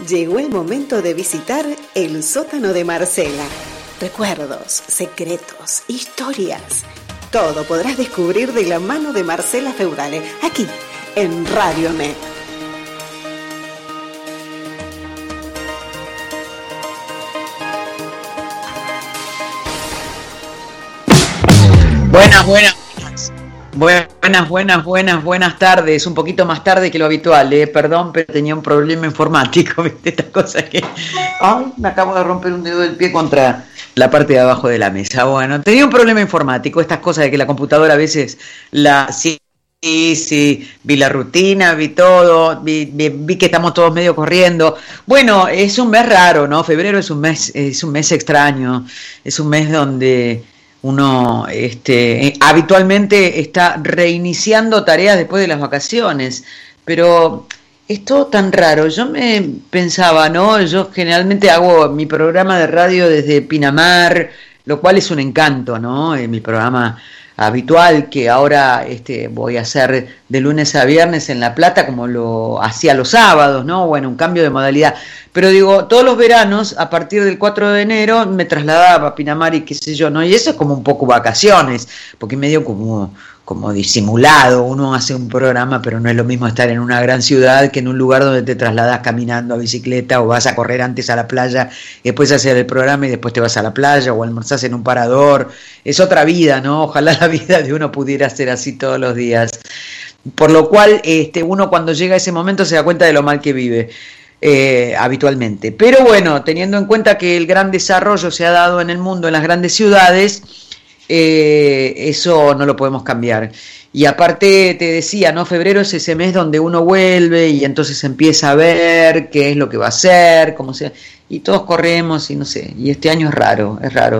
Llegó el momento de visitar el sótano de Marcela. Recuerdos, secretos, historias. Todo podrás descubrir de la mano de Marcela Feudale, aquí, en Radio Met. Buenas tardes, un poquito más tarde que lo habitual, perdón, pero tenía un problema informático, ¿viste? Esta cosa que... Ay, me acabo de romper un dedo del pie contra la parte de abajo de la mesa. Bueno, tenía un problema informático, estas cosas de que la computadora a veces Sí, vi la rutina, vi todo, vi que estamos todos medio corriendo. Bueno, es un mes raro, ¿no? Febrero es un mes extraño, es un mes donde uno habitualmente está reiniciando tareas después de las vacaciones, pero es todo tan raro. Yo me pensaba, ¿no? Yo generalmente hago mi programa de radio desde Pinamar, lo cual es un encanto, ¿no? Mi programa habitual que ahora voy a hacer de lunes a viernes en La Plata como lo hacía los sábados, ¿no? Bueno, un cambio de modalidad. Pero digo, todos los veranos, a partir del 4 de enero, me trasladaba a Pinamar y qué sé yo, ¿no? Y eso es como un poco vacaciones, porque medio como disimulado, uno hace un programa, pero no es lo mismo estar en una gran ciudad que en un lugar donde te trasladas caminando a bicicleta o vas a correr antes a la playa y después hacer el programa y después te vas a la playa o almorzás en un parador. Es otra vida, ¿no? Ojalá la vida de uno pudiera ser así todos los días. Por lo cual, uno cuando llega a ese momento se da cuenta de lo mal que vive. Habitualmente. Pero bueno, teniendo en cuenta que el gran desarrollo se ha dado en el mundo, en las grandes ciudades, eso no lo podemos cambiar. Y aparte te decía, ¿no? Febrero es ese mes donde uno vuelve y entonces empieza a ver qué es lo que va a hacer, cómo se... y todos corremos y no sé, y este año es raro.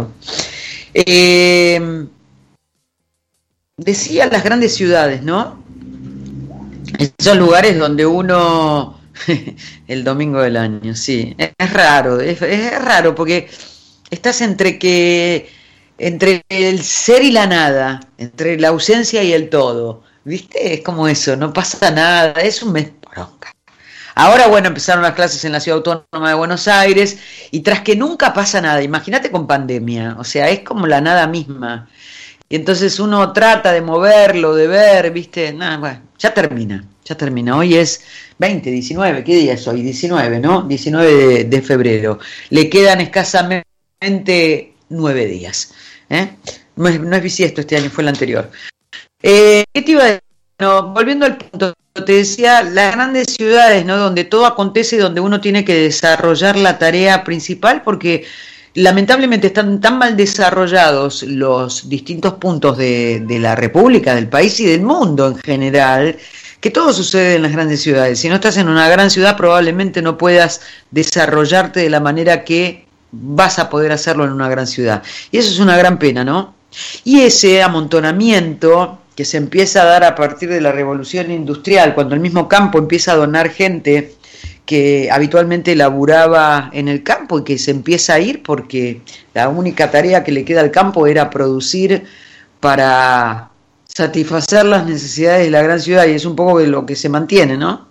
Decía las grandes ciudades, ¿no? Esos lugares donde uno... el domingo del año, sí, es raro porque estás entre el ser y la nada, entre la ausencia y el todo, ¿viste? Es como eso, no pasa nada, es un mes bronca. Ahora, bueno, empezaron las clases en la Ciudad Autónoma de Buenos Aires y tras que nunca pasa nada, imagínate con pandemia, o sea, es como la nada misma. Y entonces uno trata de moverlo, de ver, ¿viste? Nada, bueno, ya termina. Hoy es 19, ¿qué día es hoy? 19, ¿no? 19 de febrero. Le quedan escasamente 9 días. No es bisiesto este año, fue el anterior. ¿Qué te iba a decir? No, volviendo al punto, te decía, las grandes ciudades, ¿no? Donde todo acontece y donde uno tiene que desarrollar la tarea principal, porque lamentablemente están tan mal desarrollados los distintos puntos de la República, del país y del mundo en general, que todo sucede en las grandes ciudades. Si no estás en una gran ciudad, probablemente no puedas desarrollarte de la manera que vas a poder hacerlo en una gran ciudad. Y eso es una gran pena, ¿no? Y ese amontonamiento que se empieza a dar a partir de la revolución industrial, cuando el mismo campo empieza a donar gente que habitualmente laburaba en el campo y que se empieza a ir porque la única tarea que le queda al campo era producir para satisfacer las necesidades de la gran ciudad, y es un poco de lo que se mantiene, ¿no?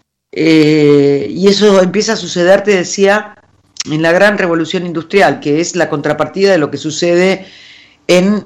Y eso empieza a suceder, te decía, en la gran revolución industrial, que es la contrapartida de lo que sucede en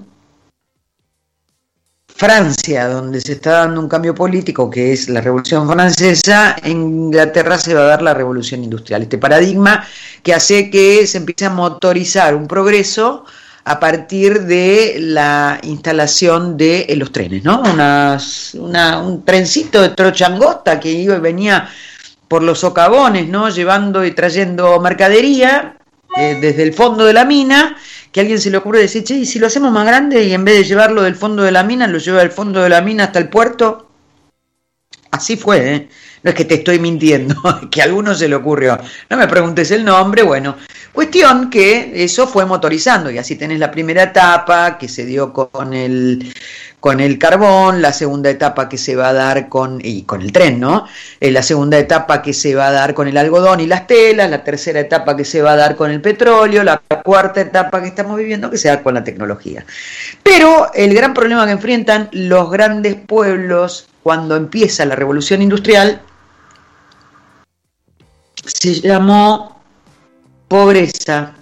Francia, donde se está dando un cambio político, que es la Revolución Francesa. En Inglaterra se va a dar la Revolución Industrial, este paradigma que hace que se empiece a motorizar un progreso a partir de la instalación de los trenes, ¿no? Un trencito de trochangota que iba y venía por los socavones, ¿no? Llevando y trayendo mercadería desde el fondo de la mina, que a alguien se le ocurre decir, che, ¿y si lo hacemos más grande y en vez de llevarlo del fondo de la mina, lo lleva del fondo de la mina hasta el puerto? Así fue, ¿eh? No es que te estoy mintiendo, que a alguno se le ocurrió. No me preguntes el nombre, bueno. Cuestión que eso fue motorizando, y así tenés la primera etapa que se dio con el carbón, la segunda etapa que se va a dar con el tren, ¿no? La segunda etapa que se va a dar con el algodón y las telas, la tercera etapa que se va a dar con el petróleo, la cuarta etapa que estamos viviendo que se da con la tecnología. Pero el gran problema que enfrentan los grandes pueblos cuando empieza la revolución industrial se llamó pobreza,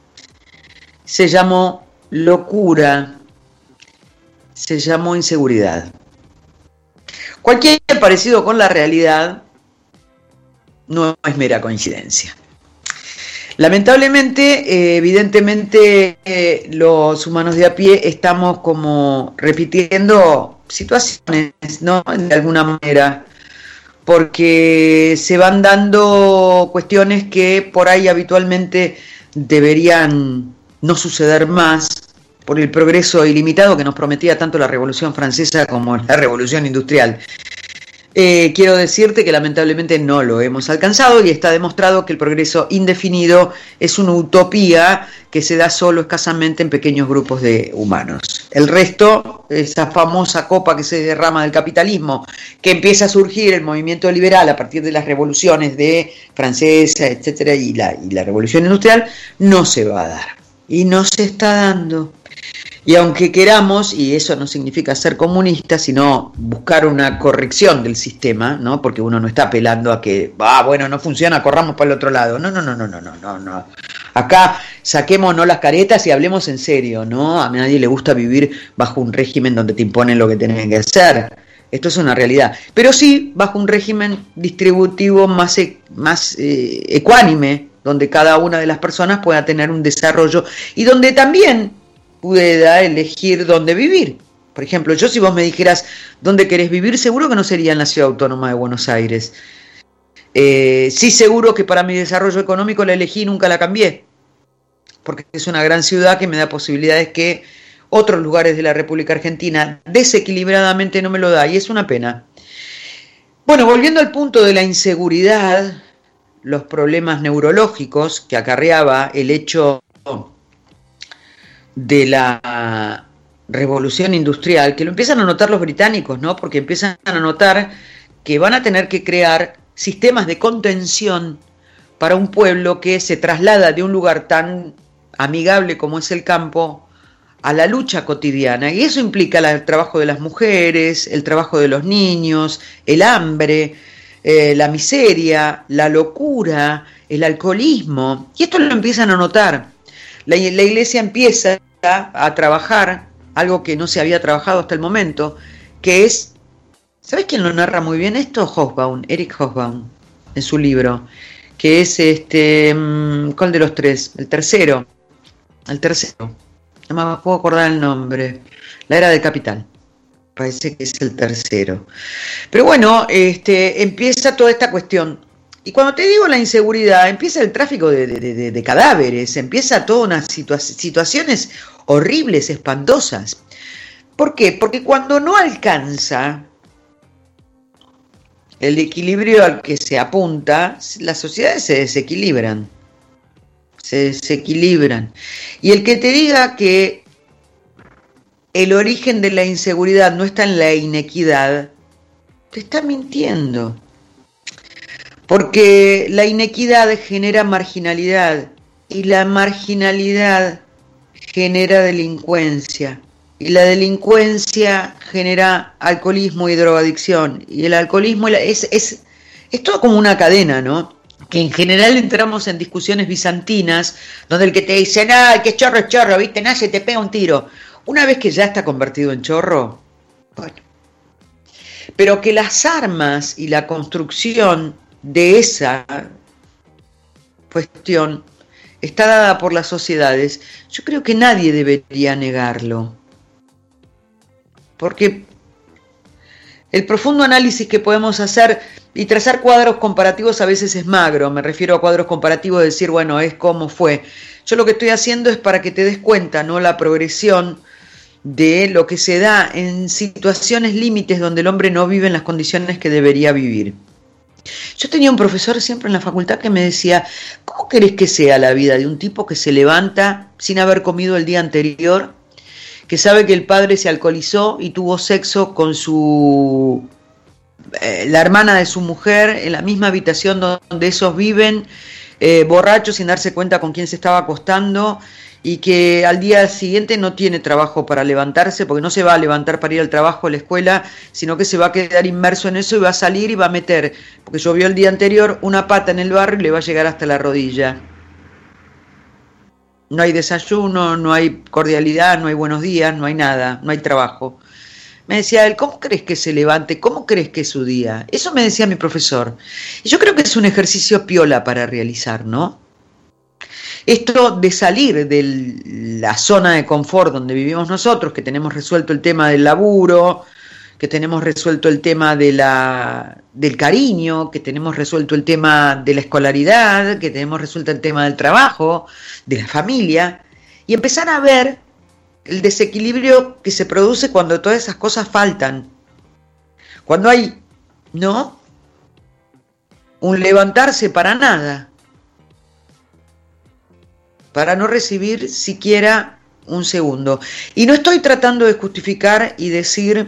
se llamó locura, se llamó inseguridad. Cualquier parecido con la realidad no es mera coincidencia. Lamentablemente, evidentemente, los humanos de a pie estamos como repitiendo situaciones, ¿no? De alguna manera, porque se van dando cuestiones que por ahí habitualmente deberían no suceder más por el progreso ilimitado que nos prometía tanto la Revolución Francesa como la Revolución Industrial. Quiero decirte que lamentablemente no lo hemos alcanzado y está demostrado que el progreso indefinido es una utopía que se da solo escasamente en pequeños grupos de humanos. El resto, esa famosa copa que se derrama del capitalismo, que empieza a surgir el movimiento liberal a partir de las revoluciones de francesa, etcétera, y la revolución industrial, no se va a dar. Y no se está dando. Y aunque queramos, y eso no significa ser comunista, sino buscar una corrección del sistema, ¿no? Porque uno no está apelando a que, bueno, no funciona, corramos para el otro lado. No. Acá saquémonos las caretas y hablemos en serio, ¿no? A nadie le gusta vivir bajo un régimen donde te imponen lo que tienen que hacer. Esto es una realidad. Pero sí bajo un régimen distributivo más ecuánime, donde cada una de las personas pueda tener un desarrollo y donde también pueda elegir dónde vivir. Por ejemplo, yo si vos me dijeras dónde querés vivir, seguro que no sería en la Ciudad Autónoma de Buenos Aires. Sí, seguro que para mi desarrollo económico la elegí y nunca la cambié, porque es una gran ciudad que me da posibilidades que otros lugares de la República Argentina desequilibradamente no me lo da, y es una pena. Bueno, volviendo al punto de la inseguridad, los problemas neurológicos que acarreaba el hecho de la revolución industrial, que lo empiezan a notar los británicos, ¿no? Porque empiezan a notar que van a tener que crear sistemas de contención para un pueblo que se traslada de un lugar tan amigable como es el campo a la lucha cotidiana, y eso implica el trabajo de las mujeres, el trabajo de los niños, el hambre, la miseria, la locura, el alcoholismo, y esto lo empiezan a notar. La iglesia empieza a trabajar algo que no se había trabajado hasta el momento, que es, ¿sabes quién lo narra muy bien esto? Hobsbawm, Eric Hobsbawm, en su libro, que es ¿cuál de los tres? El tercero, no me puedo acordar el nombre, La Era del Capital, parece que es el tercero. Pero bueno, empieza toda esta cuestión. Y cuando te digo la inseguridad, empieza el tráfico de cadáveres, empieza toda una situaciones horribles, espantosas. ¿Por qué? Porque cuando no alcanza el equilibrio al que se apunta, las sociedades se desequilibran. Y el que te diga que el origen de la inseguridad no está en la inequidad, te está mintiendo. Porque la inequidad genera marginalidad y la marginalidad genera delincuencia y la delincuencia genera alcoholismo y drogadicción y el alcoholismo es todo como una cadena, ¿no? Que en general entramos en discusiones bizantinas donde el que te dice, que es chorro, ¿viste? Nace, te pega un tiro. Una vez que ya está convertido en chorro, bueno. Pero que las armas y la construcción de esa cuestión está dada por las sociedades, yo creo que nadie debería negarlo, porque el profundo análisis que podemos hacer y trazar cuadros comparativos a veces es magro. Me refiero a cuadros comparativos de decir, bueno, es como fue. Yo lo que estoy haciendo es para que te des cuenta, ¿no? La progresión de lo que se da en situaciones límites donde el hombre no vive en las condiciones que debería vivir. Yo tenía un profesor siempre en la facultad que me decía, ¿cómo querés que sea la vida de un tipo que se levanta sin haber comido el día anterior, que sabe que el padre se alcoholizó y tuvo sexo con la hermana de su mujer en la misma habitación donde esos viven, borrachos sin darse cuenta con quién se estaba acostando, y que al día siguiente no tiene trabajo para levantarse, porque no se va a levantar para ir al trabajo, a la escuela, sino que se va a quedar inmerso en eso y va a salir y va a meter, porque llovió el día anterior, una pata en el barro y le va a llegar hasta la rodilla. No hay desayuno, no hay cordialidad, no hay buenos días, no hay nada, no hay trabajo. Me decía él, ¿cómo crees que se levante? ¿Cómo crees que es su día? Eso me decía mi profesor. Y yo creo que es un ejercicio piola para realizar, ¿no? Esto de salir de la zona de confort donde vivimos nosotros, que tenemos resuelto el tema del laburo, que tenemos resuelto el tema del cariño, que tenemos resuelto el tema de la escolaridad, que tenemos resuelto el tema del trabajo, de la familia, y empezar a ver el desequilibrio que se produce cuando todas esas cosas faltan. Cuando hay, ¿no?, un levantarse para nada, para no recibir siquiera un segundo. Y no estoy tratando de justificar y decir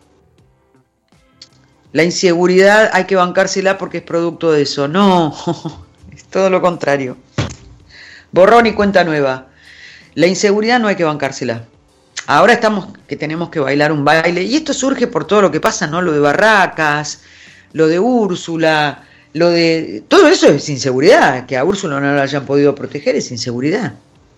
la inseguridad hay que bancársela porque es producto de eso. No, es todo lo contrario. Borrón y cuenta nueva. La inseguridad no hay que bancársela. Ahora estamos que tenemos que bailar un baile, y esto surge por todo lo que pasa, ¿no? Lo de Barracas, lo de Úrsula, lo de... Todo eso es inseguridad. Que a Úrsula no la hayan podido proteger es inseguridad.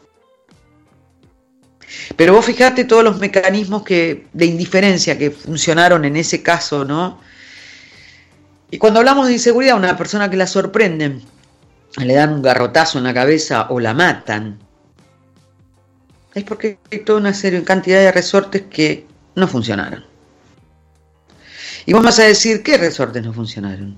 Pero vos fijate todos los mecanismos de indiferencia que funcionaron en ese caso, ¿no? Y cuando hablamos de inseguridad, a una persona que la sorprenden, le dan un garrotazo en la cabeza o la matan, es porque hay toda una cantidad de resortes que no funcionaron. Y vos vas a decir, ¿qué resortes no funcionaron?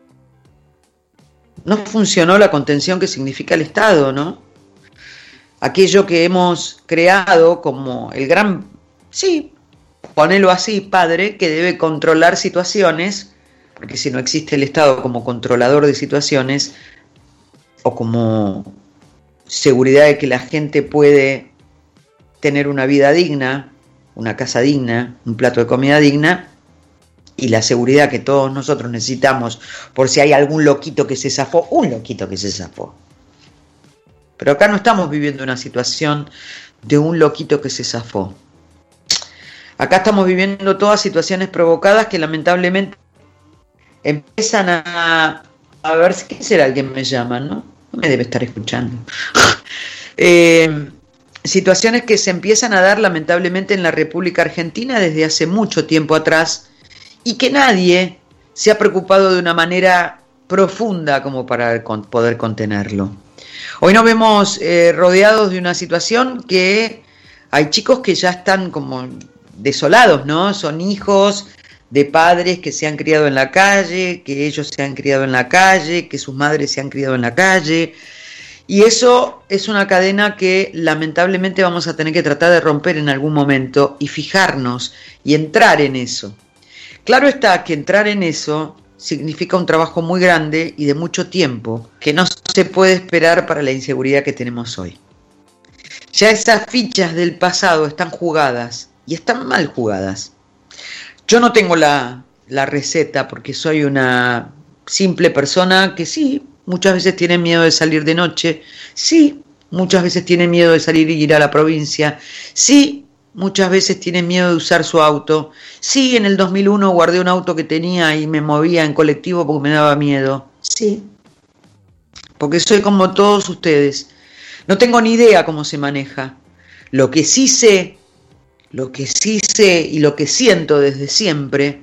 No funcionó la contención que significa el Estado, ¿no? Aquello que hemos creado como el gran, sí, ponelo así, padre, que debe controlar situaciones, porque si no existe el Estado como controlador de situaciones, o como seguridad de que la gente puede tener una vida digna, una casa digna, un plato de comida digna, y la seguridad que todos nosotros necesitamos por si hay algún loquito que se zafó, un loquito que se zafó. Pero acá no estamos viviendo una situación de un loquito que se zafó. Acá estamos viviendo todas situaciones provocadas que lamentablemente empiezan a ver, ¿quién será el que me llama? No me debe estar escuchando. Situaciones que se empiezan a dar lamentablemente en la República Argentina desde hace mucho tiempo atrás, y que nadie se ha preocupado de una manera profunda como para poder contenerlo. Hoy nos vemos rodeados de una situación que hay chicos que ya están como desolados, ¿no? Son hijos de padres que se han criado en la calle, que ellos se han criado en la calle, que sus madres se han criado en la calle. Y eso es una cadena que lamentablemente vamos a tener que tratar de romper en algún momento y fijarnos y entrar en eso. Claro está que entrar en eso significa un trabajo muy grande y de mucho tiempo que no se puede esperar para la inseguridad que tenemos hoy. Ya esas fichas del pasado están jugadas y están mal jugadas. Yo no tengo la receta porque soy una simple persona que sí, muchas veces tiene miedo de salir de noche, sí, muchas veces tiene miedo de salir y ir a la provincia, sí, muchas veces tiene miedo de usar su auto, sí, en el 2001 guardé un auto que tenía y me movía en colectivo porque me daba miedo, sí, porque soy como todos ustedes, no tengo ni idea cómo se maneja, lo que sí sé y lo que siento desde siempre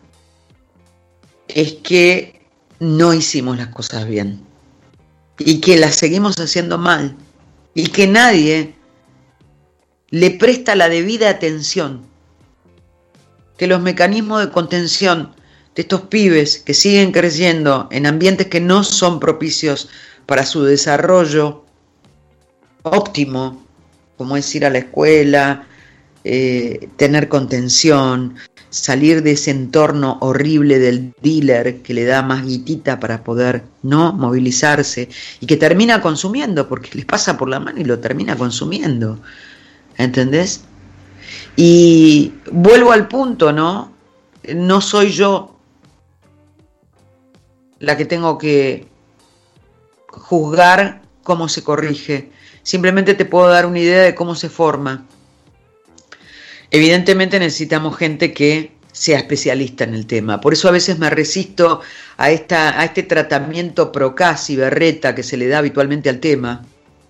es que no hicimos las cosas bien y que las seguimos haciendo mal y que nadie le presta la debida atención, que los mecanismos de contención de estos pibes que siguen creciendo en ambientes que no son propicios para su desarrollo óptimo, como es ir a la escuela, tener contención, salir de ese entorno horrible del dealer que le da más guitita para poder no movilizarse y que termina consumiendo porque les pasa por la mano y lo termina consumiendo, ¿entendés? Y vuelvo al punto, ¿no? No soy yo la que tengo que juzgar cómo se corrige, simplemente te puedo dar una idea de cómo se forma. Evidentemente necesitamos gente que sea especialista en el tema, por eso a veces me resisto a este tratamiento procas y berreta que se le da habitualmente al tema,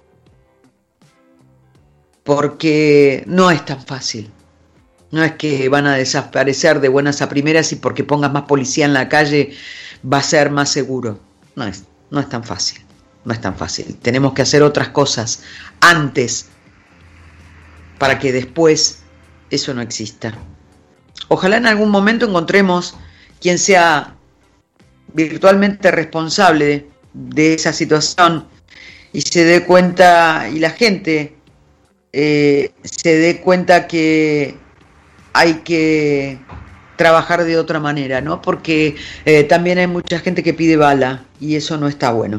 porque no es tan fácil. No es que van a desaparecer de buenas a primeras y porque pongas más policía en la calle va a ser más seguro. No es tan fácil. No es tan fácil. Tenemos que hacer otras cosas antes para que después eso no exista. Ojalá en algún momento encontremos quien sea virtualmente responsable de esa situación y se dé cuenta, y la gente se dé cuenta que hay que trabajar de otra manera, ¿no? Porque también hay mucha gente que pide bala y eso no está bueno,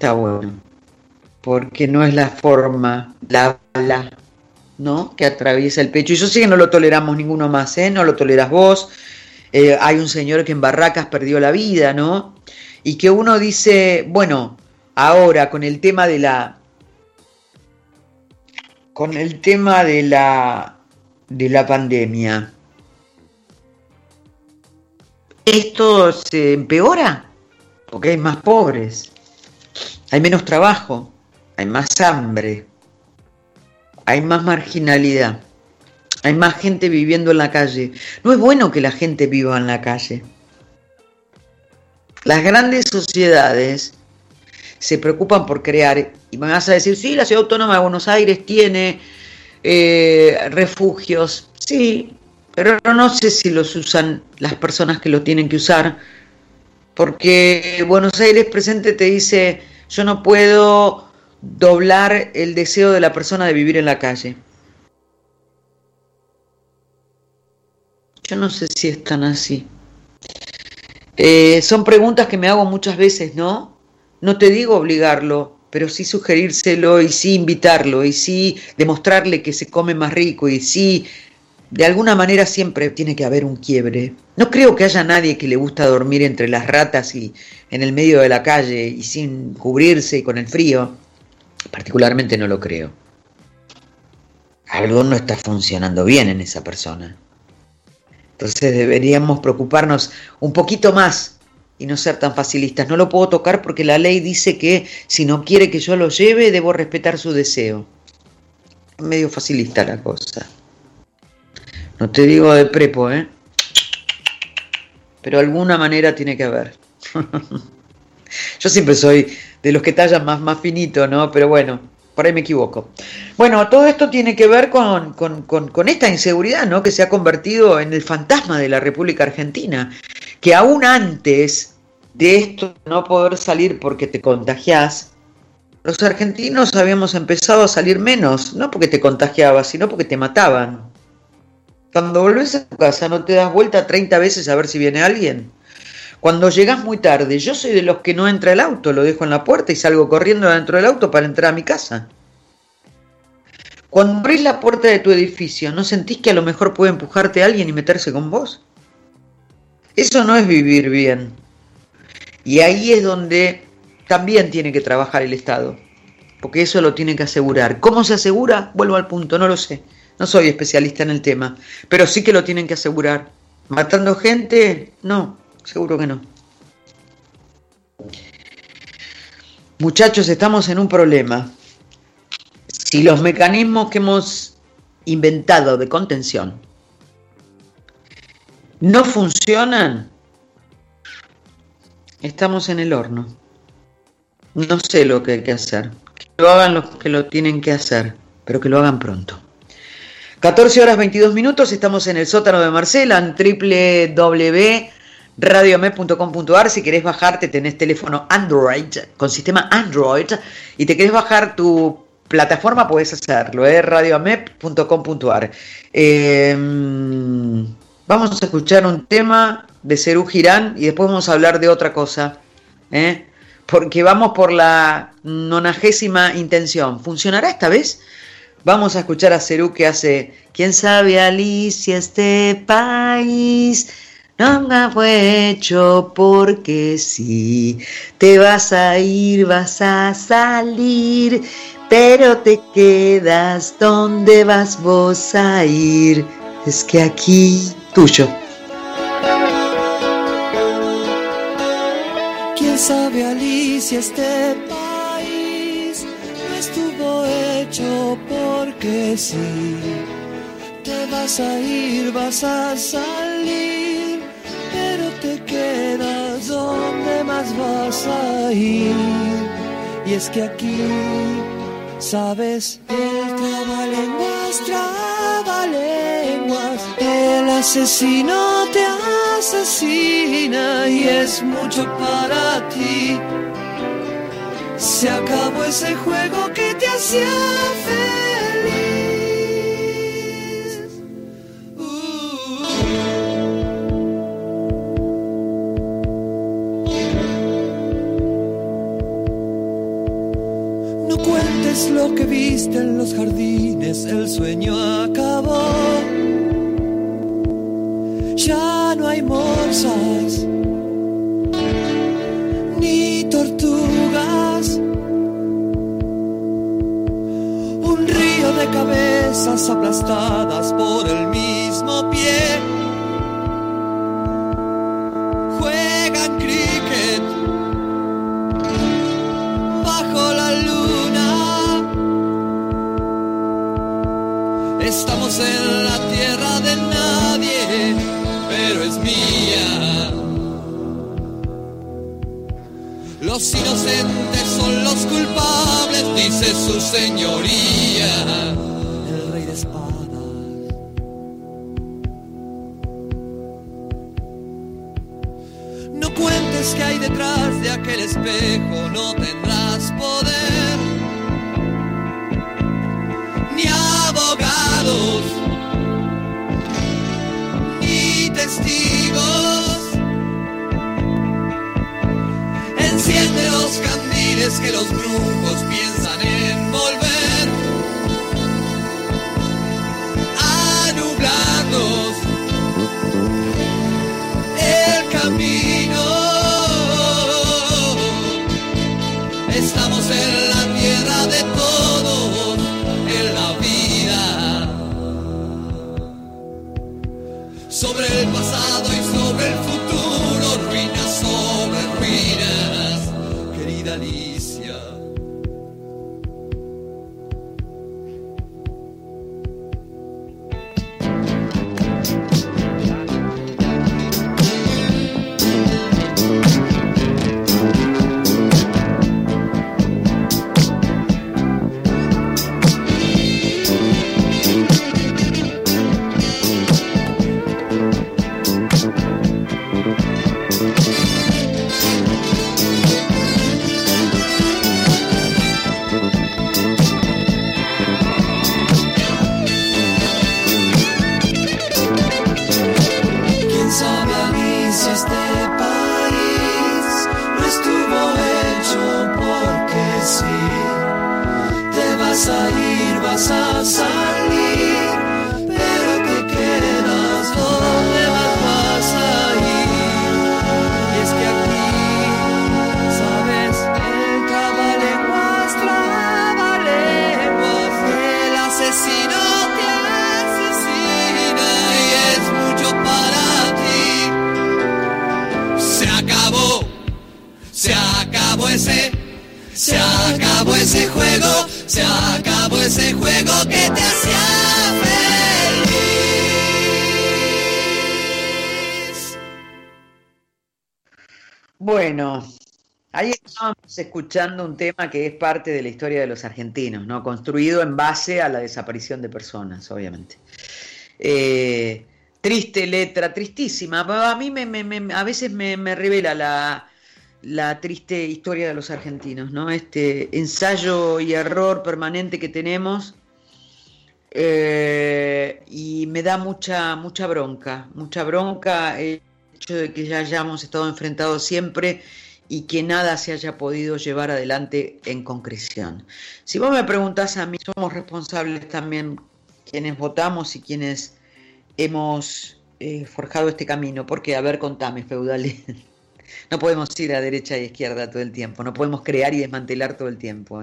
porque no es la forma, la bala, ¿no? Que atraviesa el pecho. Y yo sé que no lo toleramos ninguno más, no lo toleras vos. Hay un señor que en Barracas perdió la vida, ¿no? Y que uno dice, bueno, ahora con el tema de la pandemia, ¿esto se empeora? Porque hay más pobres, hay menos trabajo, hay más hambre, hay más marginalidad, hay más gente viviendo en la calle. No es bueno que la gente viva en la calle. Las grandes sociedades se preocupan por crear, y me vas a decir, sí, la Ciudad Autónoma de Buenos Aires tiene refugios, sí, pero no sé si los usan las personas que lo tienen que usar, porque Buenos Aires Presente te dice, yo no puedo doblar el deseo de la persona de vivir en la calle. Yo no sé si es tan así. Son preguntas que me hago muchas veces, ¿no? No te digo obligarlo, pero sí sugerírselo y sí invitarlo y sí demostrarle que se come más rico y sí, de alguna manera siempre tiene que haber un quiebre. No creo que haya nadie que le gusta dormir entre las ratas y en el medio de la calle y sin cubrirse y con el frío. Particularmente no lo creo. Algo no está funcionando bien en esa persona. Entonces deberíamos preocuparnos un poquito más y no ser tan facilistas. No lo puedo tocar porque la ley dice que si no quiere que yo lo lleve, debo respetar su deseo. Es medio facilista la cosa. No te digo de prepo, pero alguna manera tiene que haber. Yo siempre soy de los que tallan más finito, ¿no? Pero bueno, por ahí me equivoco. Bueno, todo esto tiene que ver con esta inseguridad, ¿no? Que se ha convertido en el fantasma de la República Argentina. Que aún antes de esto no poder salir porque te contagiás, los argentinos habíamos empezado a salir menos, no porque te contagiabas, sino porque te mataban. Cuando volvés a tu casa no te das vuelta 30 veces a ver si viene alguien. Cuando llegás muy tarde, yo soy de los que no entra el auto, lo dejo en la puerta y salgo corriendo dentro del auto para entrar a mi casa. Cuando abrís la puerta de tu edificio, ¿no sentís que a lo mejor puede empujarte a alguien y meterse con vos? Eso no es vivir bien. Y ahí es donde también tiene que trabajar el Estado, porque eso lo tiene que asegurar. ¿Cómo se asegura? Vuelvo al punto, no lo sé. No soy especialista en el tema, pero sí que lo tienen que asegurar. ¿Matando gente? No, seguro que no. Muchachos, estamos en un problema. Si los mecanismos que hemos inventado de contención no funcionan, estamos en el horno. No sé lo que hay que hacer. Que lo hagan los que lo tienen que hacer, pero que lo hagan pronto. 14:22, estamos en el sótano de Marcela, en www.radiomep.com.ar. Si querés bajarte, tenés teléfono Android, con sistema Android, y te querés bajar tu plataforma, podés hacerlo, radiomep.com.ar. Vamos a escuchar un tema de Serú Girán y después vamos a hablar de otra cosa, porque vamos por la 90ª intención. ¿Funcionará esta vez? Vamos a escuchar a Serú que hace ¿Quién sabe Alicia este país? nunca fue hecho porque sí. Te vas a ir, vas a salir, pero te quedas. ¿Dónde vas vos a ir? Es que aquí, tuyo. ¿Quién sabe, Alicia, este país no estuvo hecho porque sí? Te vas a ir, vas a salir, pero te quedas. ¿Dónde más vas a ir? Y es que aquí, sabes, el trabalenguas, el asesino te asesina y es mucho para ti. Se acabó ese juego que te hacía feliz. No cuentes lo que viste en los jardines, el sueño acabó. Ya no hay morsas ni tortugas. Un río de cabezas aplastadas por el mismo pie. Juegan cricket bajo la luna. Estamos en la tierra de nadie, pero es mía. Los inocentes son los culpables, dice su señoría, el rey de espadas. No cuentes que hay detrás de aquel espejo, no tendrás poder, ni abogados, ni testigos. Enciende los candiles que los brujos piensan envolver, a nublarnos el camino. Estamos en la tierra de todos, en la vida, sobre el pasado y sobre el futuro, ruinas sobre ruinas, querida Alicia. Bueno, ahí estábamos escuchando un tema que es parte de la historia de los argentinos, ¿no? Construido en base a la desaparición de personas, obviamente. Triste letra, tristísima. A mí a veces me revela la triste historia de los argentinos, ¿no? Este ensayo y error permanente que tenemos, y me da mucha bronca el hecho de que ya hayamos estado enfrentados siempre y que nada se haya podido llevar adelante en concreción. Si vos me preguntás a mí, somos responsables también quienes votamos y quienes hemos forjado este camino. Porque, a ver, contame, feudales. No podemos ir a derecha y izquierda todo el tiempo. No podemos crear y desmantelar todo el tiempo.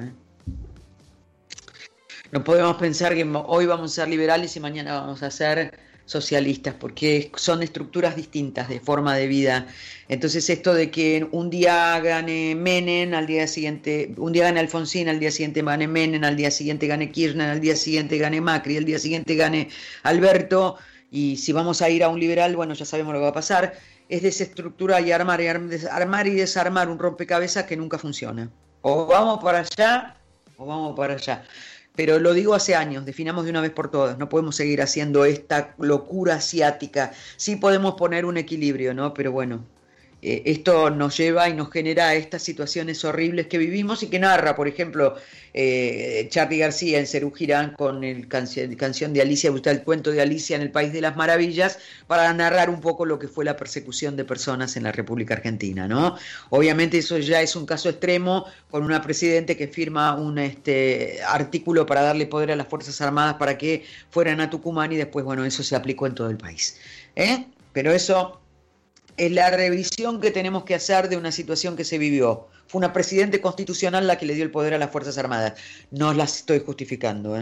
No podemos pensar que hoy vamos a ser liberales y mañana vamos a ser socialistas, porque son estructuras distintas de forma de vida. Entonces esto de que un día gane Menem, al día siguiente, un día gane Alfonsín, al día siguiente gane Menem, al día siguiente gane Kirchner, al día siguiente gane Macri, al día siguiente gane Alberto, y si vamos a ir a un liberal, bueno, ya sabemos lo que va a pasar, es desestructurar y armar y desarmar un rompecabezas que nunca funciona. O vamos para allá, o vamos para allá. Pero lo digo hace años, definamos de una vez por todas, no podemos seguir haciendo esta locura asiática. Sí podemos poner un equilibrio, ¿no? Pero bueno, esto nos lleva y nos genera estas situaciones horribles que vivimos y que narra, por ejemplo, Charly García en Serú Girán con el canción de Alicia, el cuento de Alicia en el País de las Maravillas, para narrar un poco lo que fue la persecución de personas en la República Argentina, ¿no? Obviamente eso ya es un caso extremo, con una presidente que firma un artículo para darle poder a las Fuerzas Armadas para que fueran a Tucumán, y después, bueno, eso se aplicó en todo el país. Pero eso es la revisión que tenemos que hacer de una situación que se vivió. Fue una presidente constitucional la que le dio el poder a las Fuerzas Armadas. No las estoy justificando,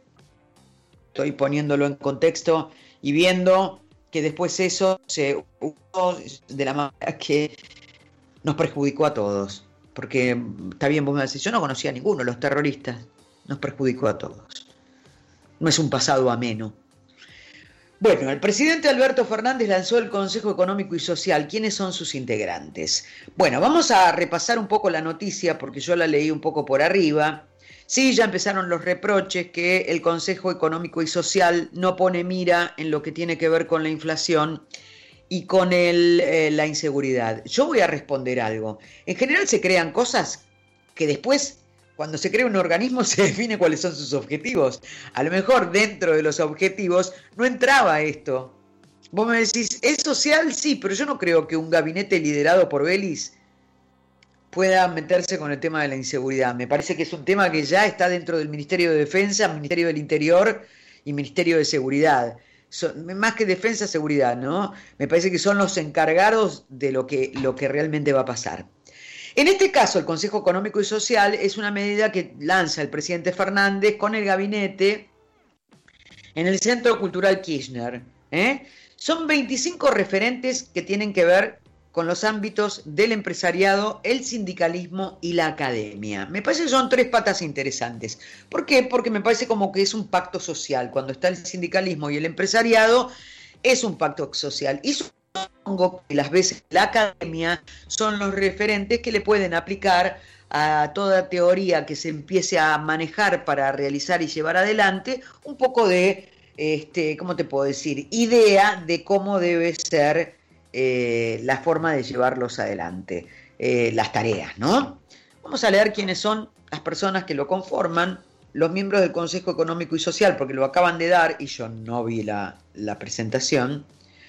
Estoy poniéndolo en contexto y viendo que después eso se usó de la manera que nos perjudicó a todos. Porque está bien, vos me decís, yo no conocía a ninguno, los terroristas. Nos perjudicó a todos. No es un pasado ameno. Bueno, el presidente Alberto Fernández lanzó el Consejo Económico y Social. ¿Quiénes son sus integrantes? Bueno, vamos a repasar un poco la noticia porque yo la leí un poco por arriba. Sí, ya empezaron los reproches que el Consejo Económico y Social no pone mira en lo que tiene que ver con la inflación y con la inseguridad. Yo voy a responder algo. En general se crean cosas que después, cuando se crea un organismo, se define cuáles son sus objetivos. A lo mejor dentro de los objetivos no entraba esto. Vos me decís, ¿es social? Sí, pero yo no creo que un gabinete liderado por Vélez pueda meterse con el tema de la inseguridad. Me parece que es un tema que ya está dentro del Ministerio de Defensa, Ministerio del Interior y Ministerio de Seguridad. Más que defensa, seguridad, ¿no? Me parece que son los encargados de lo que realmente va a pasar. En este caso, el Consejo Económico y Social es una medida que lanza el presidente Fernández con el gabinete en el Centro Cultural Kirchner. Son 25 referentes que tienen que ver con los ámbitos del empresariado, el sindicalismo y la academia. Me parece que son tres patas interesantes. ¿Por qué? Porque me parece como que es un pacto social. Cuando está el sindicalismo y el empresariado, es un pacto social. Y supongo que las veces la academia son los referentes que le pueden aplicar a toda teoría que se empiece a manejar para realizar y llevar adelante un poco de, ¿cómo te puedo decir? Idea de cómo debe ser la forma de llevarlos adelante, las tareas, ¿no? Vamos a leer quiénes son las personas que lo conforman, los miembros del Consejo Económico y Social, porque lo acaban de dar y yo no vi la presentación.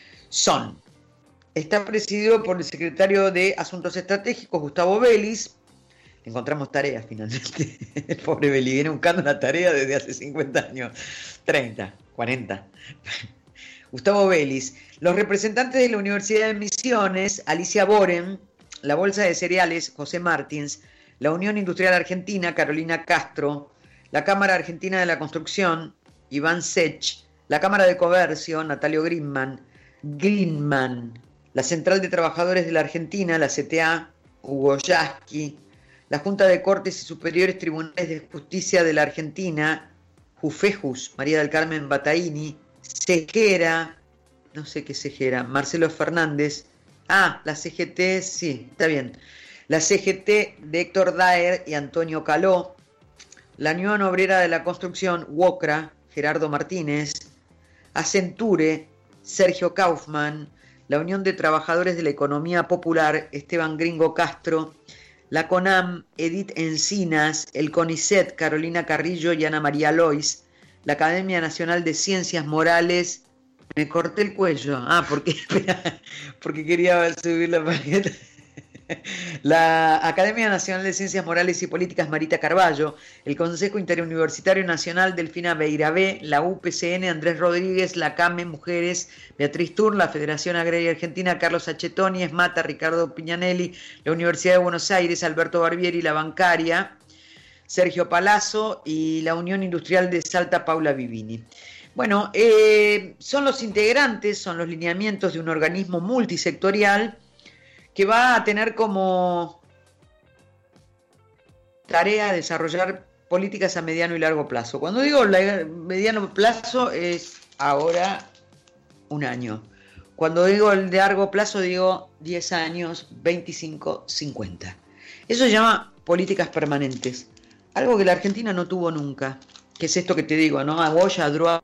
Está presidido por el secretario de Asuntos Estratégicos, Gustavo Vélez. Encontramos tareas finalmente. El pobre Vélez viene buscando una tarea desde hace 50 años, 30, 40. Gustavo Vélez. Los representantes de la Universidad de Misiones, Alicia Boren, la Bolsa de Cereales, José Martins, la Unión Industrial Argentina, Carolina Castro, la Cámara Argentina de la Construcción, Iván Sech, la Cámara de Comercio, Natalio Greenman, la Central de Trabajadores de la Argentina, la CTA, Hugo Yasky, la Junta de Cortes y Superiores Tribunales de Justicia de la Argentina, Jufejus, María del Carmen Bataini, Cejera, no sé qué Cejera, Marcelo Fernández, la CGT, sí, está bien, la CGT de Héctor Daer y Antonio Caló, la Unión Obrera de la Construcción, WOCRA, Gerardo Martínez, Acenture, Sergio Kaufman, la Unión de Trabajadores de la Economía Popular, Esteban Gringo Castro, la CONAM, Edith Encinas, el CONICET, Carolina Carrillo y Ana María Lois, la Academia Nacional de Ciencias Morales. Me corté el cuello, porque quería subir la paqueta. La Academia Nacional de Ciencias Morales y Políticas Marita Carballo, el Consejo Interuniversitario Nacional Delfina Beirabé, la UPCN Andrés Rodríguez, la CAME Mujeres Beatriz Turn, la Federación Agraria Argentina Carlos Achetoni, Esmata Ricardo Piñanelli, la Universidad de Buenos Aires Alberto Barbieri, la Bancaria Sergio Palazzo y la Unión Industrial de Salta Paula Vivini. Bueno, son los integrantes, son los lineamientos de un organismo multisectorial que va a tener como tarea desarrollar políticas a mediano y largo plazo. Cuando digo mediano plazo es ahora un año. Cuando digo el de largo plazo digo 10 años, 25, 50. Eso se llama políticas permanentes. Algo que la Argentina no tuvo nunca. Que es esto que te digo, ¿no? Agoya, Droit,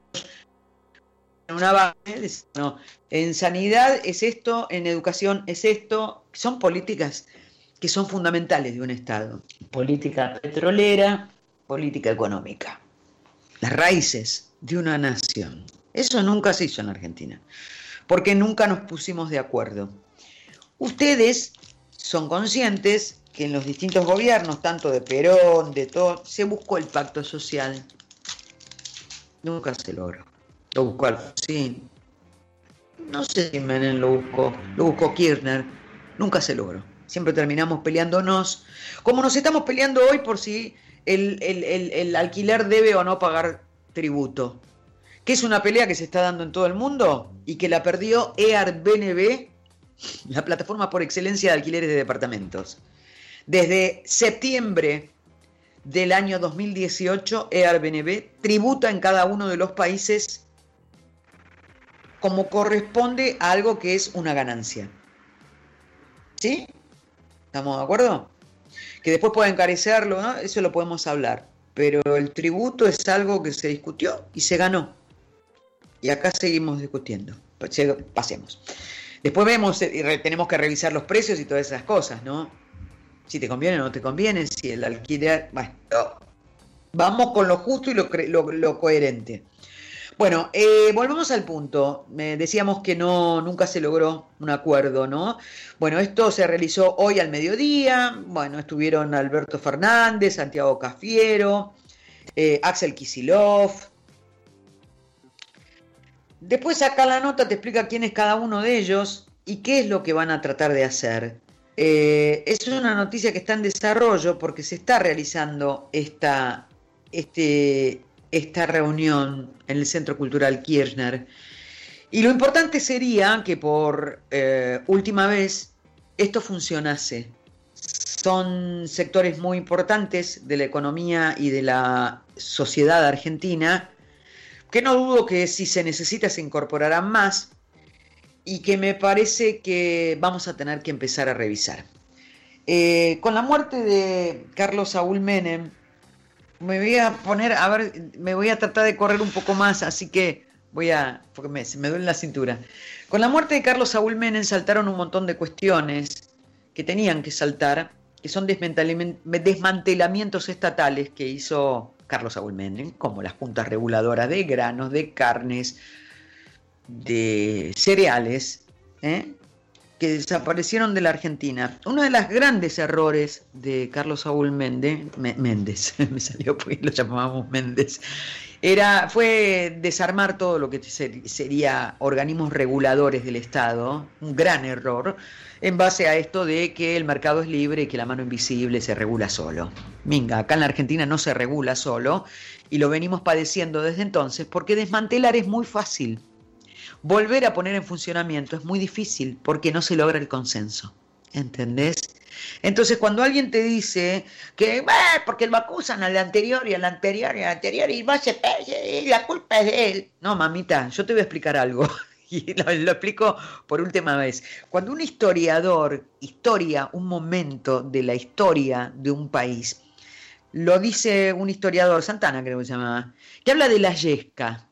una base, no. En sanidad es esto, en educación es esto. Son políticas que son fundamentales de un Estado. Política petrolera, política económica. Las raíces de una nación. Eso nunca se hizo en Argentina. Porque nunca nos pusimos de acuerdo. Ustedes son conscientes que en los distintos gobiernos, tanto de Perón, de todo, se buscó el pacto social. Nunca se logró. Lo buscó Alfonsín. No sé si Menem lo buscó Kirchner. Nunca se logró. Siempre terminamos peleándonos, como nos estamos peleando hoy por si el alquiler debe o no pagar tributo. Que es una pelea que se está dando en todo el mundo y que la perdió Airbnb, la plataforma por excelencia de alquileres de departamentos. Desde septiembre del año 2018, Airbnb tributa en cada uno de los países como corresponde a algo que es una ganancia. ¿Sí? ¿Estamos de acuerdo? Que después pueda encarecerlo, ¿no? Eso lo podemos hablar. Pero el tributo es algo que se discutió y se ganó. Y acá seguimos discutiendo. Pasemos. Después vemos, tenemos que revisar los precios y todas esas cosas, ¿no? Si te conviene o no te conviene, si el alquiler... Bueno, vamos con lo justo y lo coherente. Bueno, volvemos al punto. Decíamos que nunca se logró un acuerdo, ¿no? Bueno, esto se realizó hoy al mediodía. Bueno, estuvieron Alberto Fernández, Santiago Cafiero, Axel Kicillof. Después acá la nota te explica quién es cada uno de ellos y qué es lo que van a tratar de hacer. Es una noticia que está en desarrollo porque se está realizando esta reunión en el Centro Cultural Kirchner. Y lo importante sería que por última vez esto funcionase. Son sectores muy importantes de la economía y de la sociedad argentina que no dudo que si se necesita se incorporarán más y que me parece que vamos a tener que empezar a revisar. Con la muerte de Carlos Saúl Menem, me voy a tratar de correr un poco más, así que porque me duele la cintura. Con la muerte de Carlos Saúl Menem saltaron un montón de cuestiones que tenían que saltar, que son desmantelamientos estatales que hizo Carlos Saúl Menem, como las juntas reguladoras de granos, de carnes, de cereales, que desaparecieron de la Argentina. Uno de los grandes errores de Carlos Saúl Méndez, me salió porque lo llamábamos Méndez, fue desarmar todo lo que sería organismos reguladores del Estado, un gran error, en base a esto de que el mercado es libre y que la mano invisible se regula solo. Minga, acá en la Argentina no se regula solo y lo venimos padeciendo desde entonces porque desmantelar es muy fácil. Volver a poner en funcionamiento es muy difícil porque no se logra el consenso, ¿entendés? Entonces cuando alguien te dice que porque lo acusan al anterior y al anterior y al anterior y la culpa es de él. No, mamita, yo te voy a explicar algo y lo explico por última vez. Cuando un historiador historia un momento de la historia de un país, lo dice un historiador, Santana creo que se llamaba, que habla de la yesca.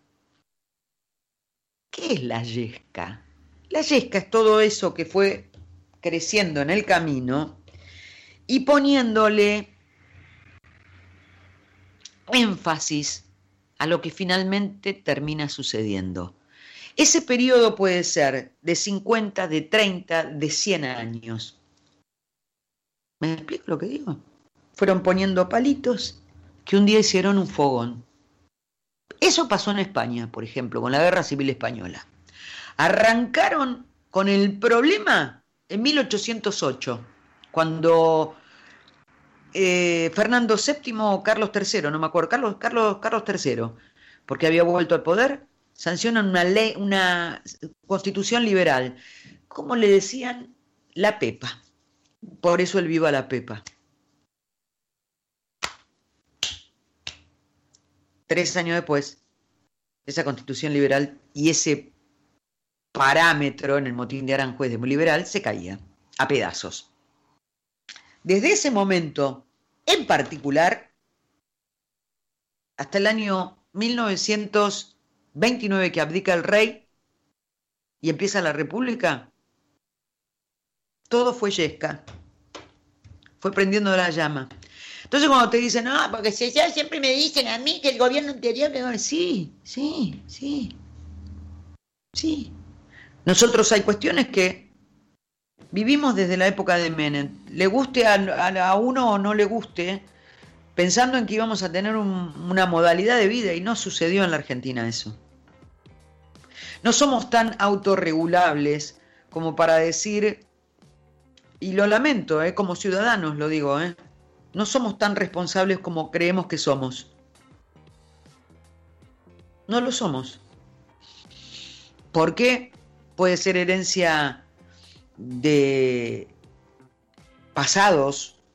¿Qué es la yesca? La yesca es todo eso que fue creciendo en el camino y poniéndole énfasis a lo que finalmente termina sucediendo. Ese periodo puede ser de 50, de 30, de 100 años. ¿Me explico lo que digo? Fueron poniendo palitos que un día hicieron un fogón. Eso pasó en España, por ejemplo, con la Guerra Civil Española. Arrancaron con el problema en 1808, cuando Fernando VII o Carlos III, no me acuerdo, Carlos III, porque había vuelto al poder, sancionan una ley, una constitución liberal. ¿Cómo le decían? La Pepa. Por eso el viva la Pepa. 3 años después, esa constitución liberal y ese parámetro en el motín de Aranjuez de muy liberal se caía a pedazos. Desde ese momento, en particular, hasta el año 1929 que abdica el rey y empieza la república, todo fue yesca, fue prendiendo la llama. Entonces cuando te dicen, no, porque siempre me dicen a mí que el gobierno anterior, sí. Nosotros hay cuestiones que vivimos desde la época de Menem, le guste a uno o no le guste, pensando en que íbamos a tener una modalidad de vida, y no sucedió en la Argentina eso. No somos tan autorregulables como para decir, y lo lamento, como ciudadanos lo digo, no somos tan responsables como creemos que somos. No lo somos. ¿Por qué? Puede ser herencia de pasados.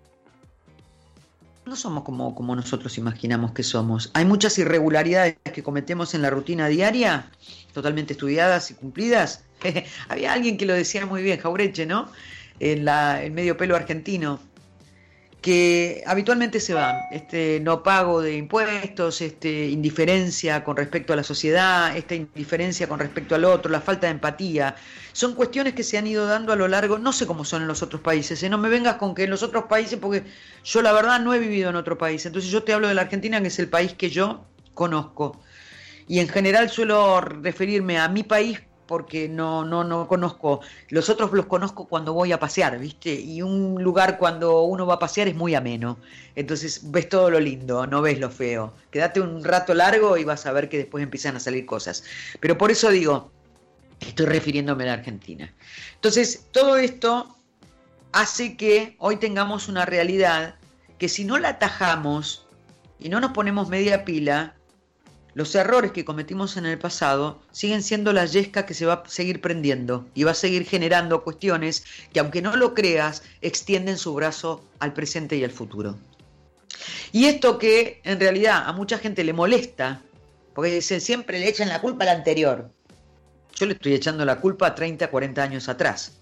No somos como nosotros imaginamos que somos. Hay muchas irregularidades que cometemos en la rutina diaria, totalmente estudiadas y cumplidas. Había alguien que lo decía muy bien, Jaureche, ¿no? El medio pelo argentino, que habitualmente se van, no pago de impuestos, indiferencia con respecto a la sociedad, esta indiferencia con respecto al otro, la falta de empatía, son cuestiones que se han ido dando a lo largo, no sé cómo son en los otros países, no me vengas con que en los otros países, porque yo la verdad no he vivido en otro país, entonces yo te hablo de la Argentina, que es el país que yo conozco, y en general suelo referirme a mi país porque no conozco, los otros los conozco cuando voy a pasear, ¿viste? Y un lugar cuando uno va a pasear es muy ameno, entonces ves todo lo lindo, no ves lo feo. Quédate un rato largo y vas a ver que después empiezan a salir cosas. Pero por eso digo, estoy refiriéndome a la Argentina. Entonces, todo esto hace que hoy tengamos una realidad que si no la atajamos y no nos ponemos media pila, los errores que cometimos en el pasado siguen siendo la yesca que se va a seguir prendiendo y va a seguir generando cuestiones que, aunque no lo creas, extienden su brazo al presente y al futuro. Y esto que en realidad a mucha gente le molesta, porque siempre le echan la culpa al anterior. Yo le estoy echando la culpa a 30, 40 años atrás.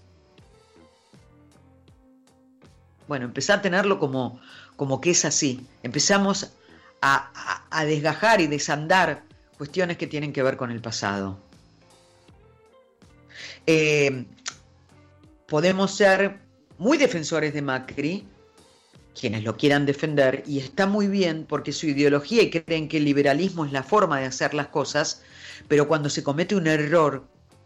Bueno, empezá a tenerlo como que es así. Empezamos a desgajar y desandar cuestiones que tienen que ver con el pasado. Podemos ser muy defensores de Macri, quienes lo quieran defender, y está muy bien porque su ideología y creen que el liberalismo es la forma de hacer las cosas, pero cuando se comete un error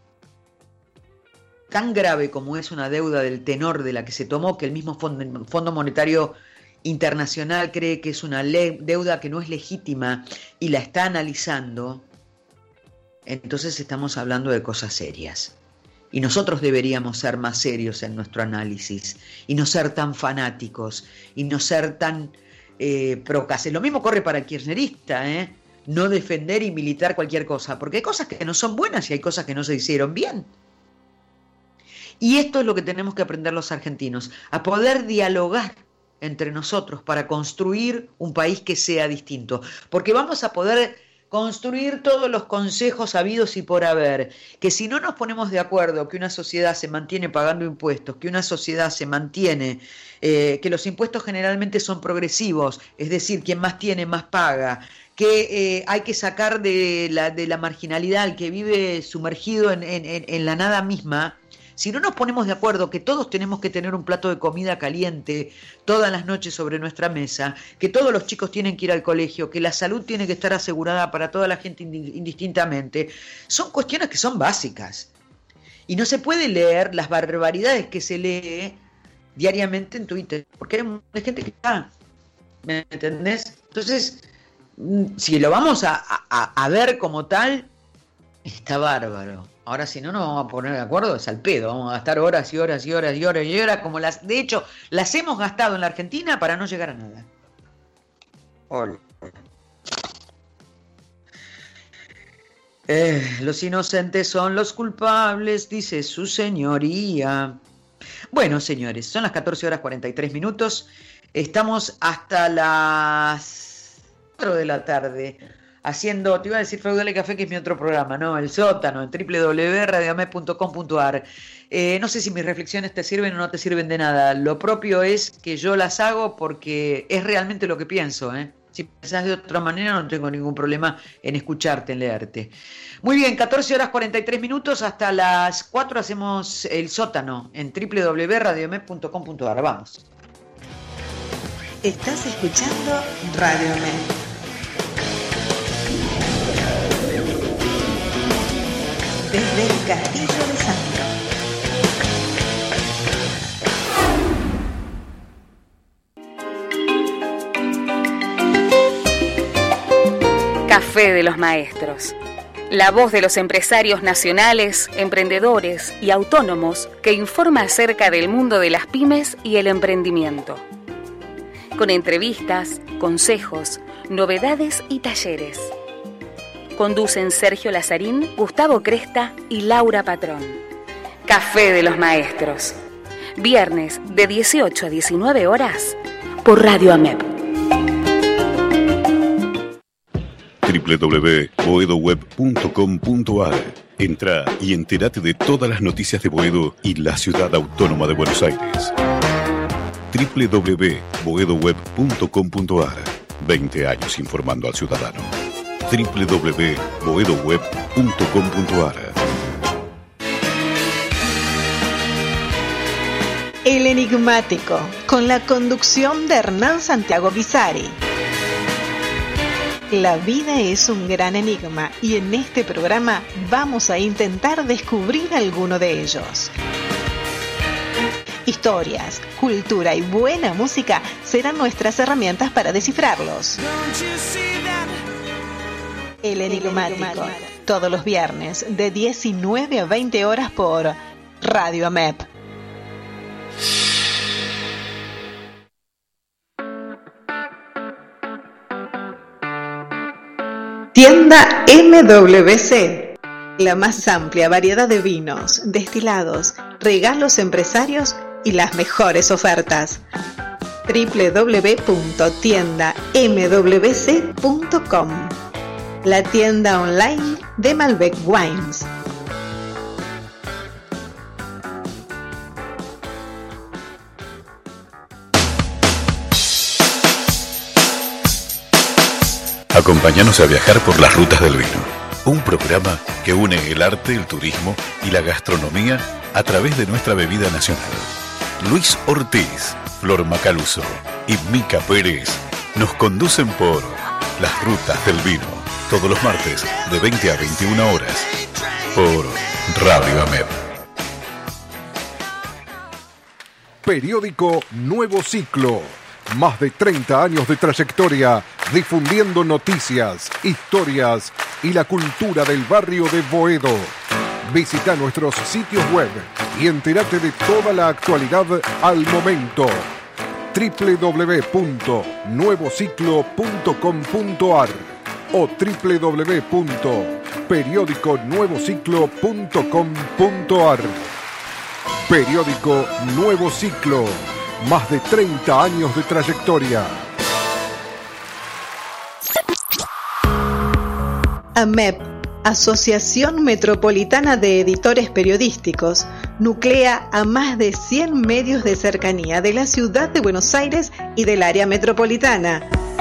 tan grave como es una deuda del tenor de la que se tomó, que el mismo Fondo Monetario Internacional cree que es una deuda que no es legítima y la está analizando, entonces estamos hablando de cosas serias. Y nosotros deberíamos ser más serios en nuestro análisis y no ser tan fanáticos y no ser tan procaces. Lo mismo corre para el kirchnerista, no defender y militar cualquier cosa, porque hay cosas que no son buenas y hay cosas que no se hicieron bien. Y esto es lo que tenemos que aprender los argentinos, a poder dialogar entre nosotros para construir un país que sea distinto, porque vamos a poder construir todos los consejos habidos y por haber, que si no nos ponemos de acuerdo que una sociedad se mantiene pagando impuestos, que una sociedad se mantiene, que los impuestos generalmente son progresivos, es decir, quien más tiene más paga, que hay que sacar de la marginalidad al que vive sumergido en la nada misma. Si no nos ponemos de acuerdo que todos tenemos que tener un plato de comida caliente todas las noches sobre nuestra mesa, que todos los chicos tienen que ir al colegio, que la salud tiene que estar asegurada para toda la gente indistintamente, son cuestiones que son básicas. Y no se puede leer las barbaridades que se lee diariamente en Twitter, porque hay gente que está, ¿me entendés? Entonces, si lo vamos a ver como tal, está bárbaro. Ahora, si no nos vamos a poner de acuerdo, es al pedo. Vamos a gastar horas y horas y horas y horas y horas, de hecho, las hemos gastado en la Argentina para no llegar a nada. Hola. Los inocentes son los culpables, dice su señoría. Bueno, señores, son las 14:43. Estamos hasta las 4 de la tarde haciendo, te iba a decir Feudal y Café, que es mi otro programa, ¿no? El Sótano, en www.radioamed.com.ar. No sé si mis reflexiones te sirven o no te sirven de nada. Lo propio es que yo las hago porque es realmente lo que pienso, ¿eh? Si pensás de otra manera, no tengo ningún problema en escucharte, en leerte. Muy bien, 14:43. Hasta las 4 hacemos el Sótano en www.radiomed.com.ar. Vamos. Estás escuchando Radio Med. Desde el Castillo de Sangre. Café de los Maestros. La voz de los empresarios nacionales, emprendedores y autónomos que informa acerca del mundo de las pymes y el emprendimiento. Con entrevistas, consejos, novedades y talleres. Conducen Sergio Lazarín, Gustavo Cresta y Laura Patrón. Café de los Maestros. Viernes de 18 a 19 horas por Radio AMEP. www.boedoweb.com.ar. Entra y entérate de todas las noticias de Boedo y la ciudad autónoma de Buenos Aires. www.boedoweb.com.ar. 20 años informando al ciudadano. www.boedoweb.com.ar. El Enigmático, con la conducción de Hernán Santiago Bizari. La vida es un gran enigma y en este programa vamos a intentar descubrir alguno de ellos. Historias, cultura y buena música serán nuestras herramientas para descifrarlos. El Enigmático, todos los viernes de 19 a 20 horas por Radio AMEP. Tienda MWC, la más amplia variedad de vinos, destilados, regalos empresarios y las mejores ofertas. www.tiendamwc.com, la tienda online de Malbec Wines. Acompáñanos a viajar por las rutas del vino. Un programa que une el arte, el turismo y la gastronomía a través de nuestra bebida nacional. Luis Ortiz, Flor Macaluso y Mica Pérez nos conducen por las rutas del vino. Todos los martes de 20 a 21 horas por Radio AMEP. Periódico Nuevo Ciclo. Más de 30 años de trayectoria difundiendo noticias, historias y la cultura del barrio de Boedo. Visita nuestros sitios web y entérate de toda la actualidad al momento. www.nuevociclo.com.ar o www.periodiconuevociclo.com.ar. Periódico Nuevo Ciclo. Más de 30 años de trayectoria. AMEP, Asociación Metropolitana de Editores Periodísticos, nuclea a más de 100 medios de cercanía de la ciudad de Buenos Aires y del área metropolitana.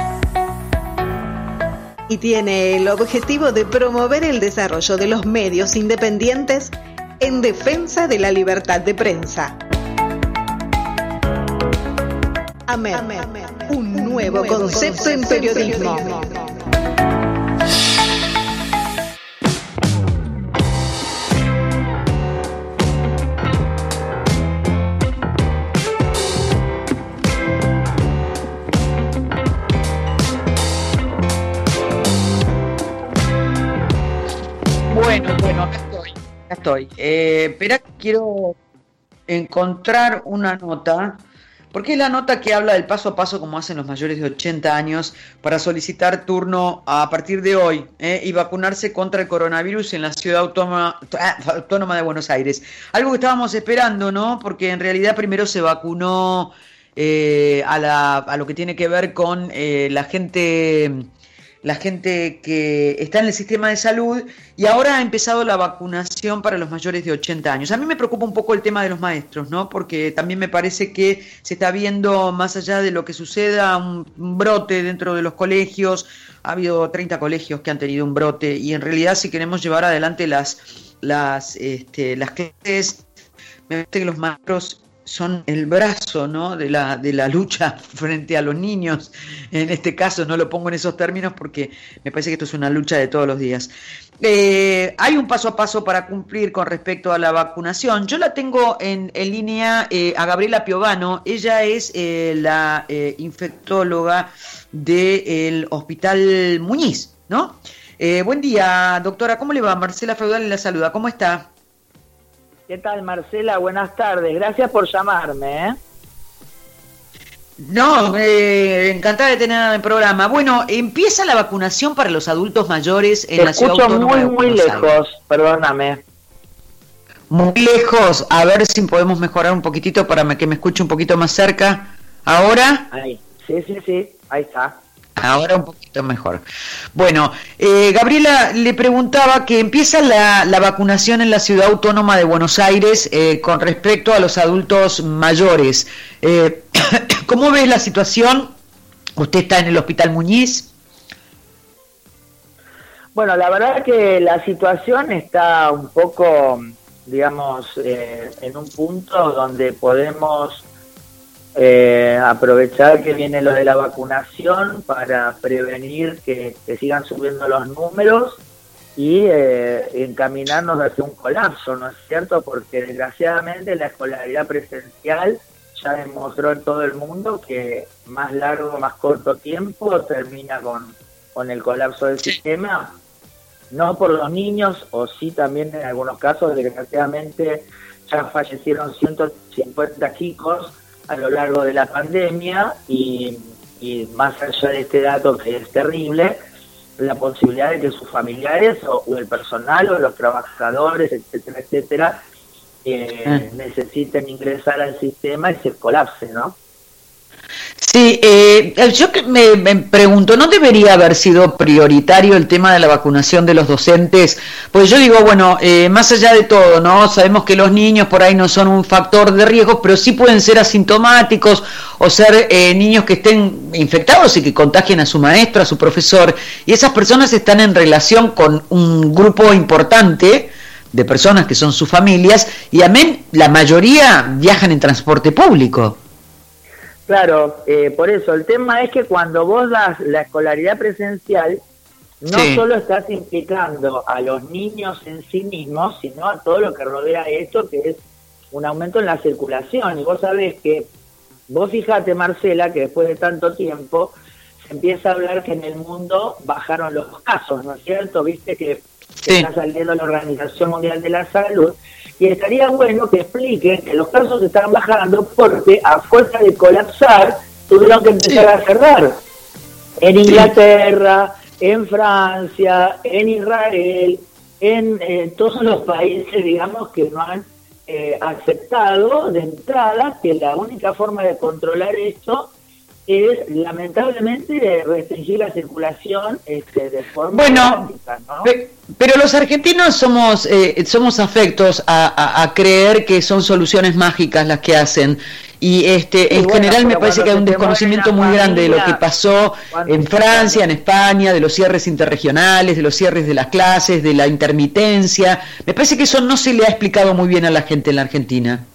Y tiene el objetivo de promover el desarrollo de los medios independientes en defensa de la libertad de prensa. AMEP, un nuevo concepto en periodismo. estoy. Espera, quiero encontrar una nota, porque es la nota que habla del paso a paso como hacen los mayores de 80 años para solicitar turno a partir de hoy y vacunarse contra el coronavirus en la ciudad autónoma de Buenos Aires. Algo que estábamos esperando, ¿no? Porque en realidad primero se vacunó a lo que tiene que ver con la gente que está en el sistema de salud, y ahora ha empezado la vacunación para los mayores de 80 años. A mí me preocupa un poco el tema de los maestros, ¿no? Porque también me parece que se está viendo, más allá de lo que suceda, un brote dentro de los colegios. Ha habido 30 colegios que han tenido un brote, y en realidad si queremos llevar adelante las clases, me parece que los maestros son el brazo, ¿no?, de la lucha frente a los niños. En este caso no lo pongo en esos términos porque me parece que esto es una lucha de todos los días. Hay un paso a paso para cumplir con respecto a la vacunación. Yo la tengo en línea a Gabriela Piovano. Ella es la infectóloga del Hospital Muñiz, ¿no? Buen día, doctora. ¿Cómo le va? Marcela Feudal la saluda. ¿Cómo está? ¿Qué tal, Marcela? Buenas tardes. Gracias por llamarme, No, encantada de tener en el programa. Bueno, empieza la vacunación para los adultos mayores en la ciudad autónoma de Buenos Aires. Te escucho muy lejos, perdóname. Muy lejos, a ver si podemos mejorar un poquitito para que me escuche un poquito más cerca. ¿Ahora? Ahí, sí, ahí está. Ahora un poquito mejor. Bueno, Gabriela, le preguntaba que empieza la vacunación en la ciudad autónoma de Buenos Aires con respecto a los adultos mayores. ¿Cómo ves la situación? ¿Usted está en el Hospital Muñiz? Bueno, la verdad que la situación está un poco, digamos, en un punto donde podemos aprovechar que viene lo de la vacunación para prevenir que sigan subiendo los números y encaminarnos hacia un colapso, ¿no es cierto? Porque desgraciadamente la escolaridad presencial ya demostró en todo el mundo que más largo, más corto tiempo termina con el colapso del sistema, no por los niños, o sí también en algunos casos, desgraciadamente ya fallecieron 150 chicos a lo largo de la pandemia, y más allá de este dato que es terrible, la posibilidad de que sus familiares o el personal o los trabajadores, etcétera, necesiten ingresar al sistema y se colapse, ¿no? Sí, yo me pregunto, ¿no debería haber sido prioritario el tema de la vacunación de los docentes? Pues yo digo, bueno, más allá de todo, ¿no? Sabemos que los niños por ahí no son un factor de riesgo, pero sí pueden ser asintomáticos o ser niños que estén infectados y que contagien a su maestro, a su profesor, y esas personas están en relación con un grupo importante de personas que son sus familias, y amén, la mayoría viajan en transporte público. Claro, por eso, el tema es que cuando vos das la escolaridad presencial, no solo estás implicando a los niños en sí mismos, sino a todo lo que rodea esto, que es un aumento en la circulación. Y vos sabés que, vos fijate, Marcela, que después de tanto tiempo se empieza a hablar que en el mundo bajaron los casos, ¿no es cierto? Viste que está saliendo la Organización Mundial de la Salud, y estaría bueno que expliquen que los casos están bajando porque a fuerza de colapsar tuvieron que empezar a cerrar. En Inglaterra, en Francia, en Israel, en todos los países, digamos, que no han aceptado de entrada que la única forma de controlar esto es lamentablemente restringir la circulación de forma drástica, ¿no? Pero los argentinos somos afectos a creer que son soluciones mágicas las que hacen, y en general me parece que hay un desconocimiento muy grande de lo que pasó en Francia, en España, de los cierres interregionales, de los cierres de las clases, de la intermitencia. Me parece que eso no se le ha explicado muy bien a la gente en la Argentina.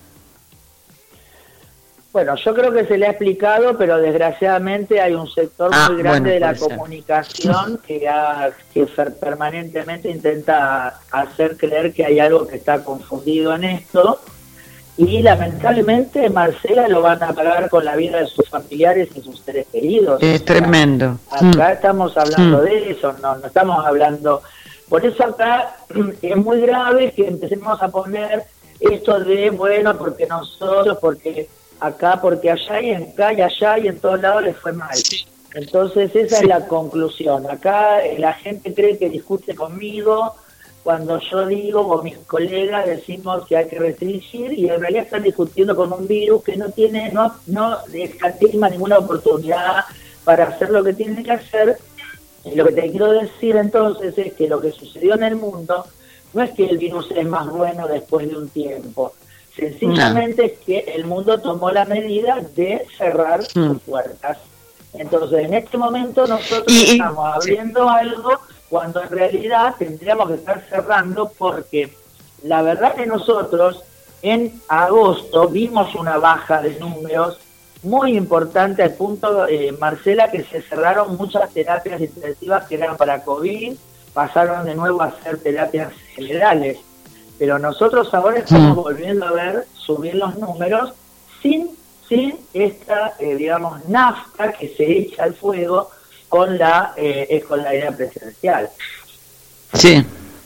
Bueno, yo creo que se le ha explicado, pero desgraciadamente hay un sector muy grande de la comunicación que permanentemente intenta hacer creer que hay algo que está confundido en esto, y lamentablemente, Marcela, lo van a pagar con la vida de sus familiares y sus seres queridos. Es tremendo. Acá estamos hablando de eso, no estamos hablando Por eso acá es muy grave que empecemos a poner esto de, bueno, porque nosotros, porque acá, porque allá y acá y allá y en todos lados les fue mal. Entonces esa es la conclusión. Acá la gente cree que discute conmigo cuando yo digo, o mis colegas decimos que hay que restringir, y en realidad están discutiendo con un virus que no tiene, no escatima ninguna oportunidad para hacer lo que tiene que hacer. Y lo que te quiero decir entonces es que lo que sucedió en el mundo no es que el virus es más bueno después de un tiempo, sencillamente es que el mundo tomó la medida de cerrar sus puertas. Entonces en este momento nosotros estamos abriendo algo cuando en realidad tendríamos que estar cerrando, porque la verdad que nosotros en agosto vimos una baja de números muy importante, al punto, Marcela, que se cerraron muchas terapias intensivas que eran para COVID, pasaron de nuevo a ser terapias generales. Pero nosotros ahora estamos volviendo a ver subir los números sin esta, digamos, nafta que se echa al fuego con la escolaridad presencial. Sí.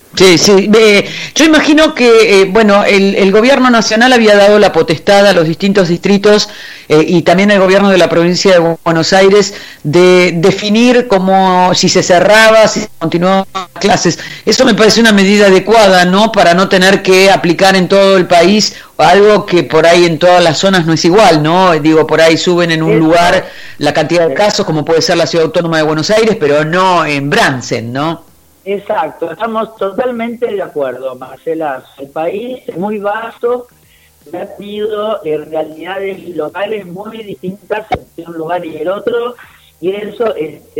Yo imagino que, bueno, el gobierno nacional había dado la potestad a los distintos distritos y también el gobierno de la provincia de Buenos Aires de definir cómo, si se cerraba, si se continuaban las clases. Eso me parece una medida adecuada, ¿no? Para no tener que aplicar en todo el país algo que por ahí en todas las zonas no es igual, ¿no? Digo, por ahí suben en un lugar la cantidad de casos, como puede ser la Ciudad Autónoma de Buenos Aires, pero no en Bransen, ¿no? Exacto, estamos totalmente de acuerdo, Marcela. El país es muy vasto, ha tenido realidades locales muy distintas entre un lugar y el otro, y eso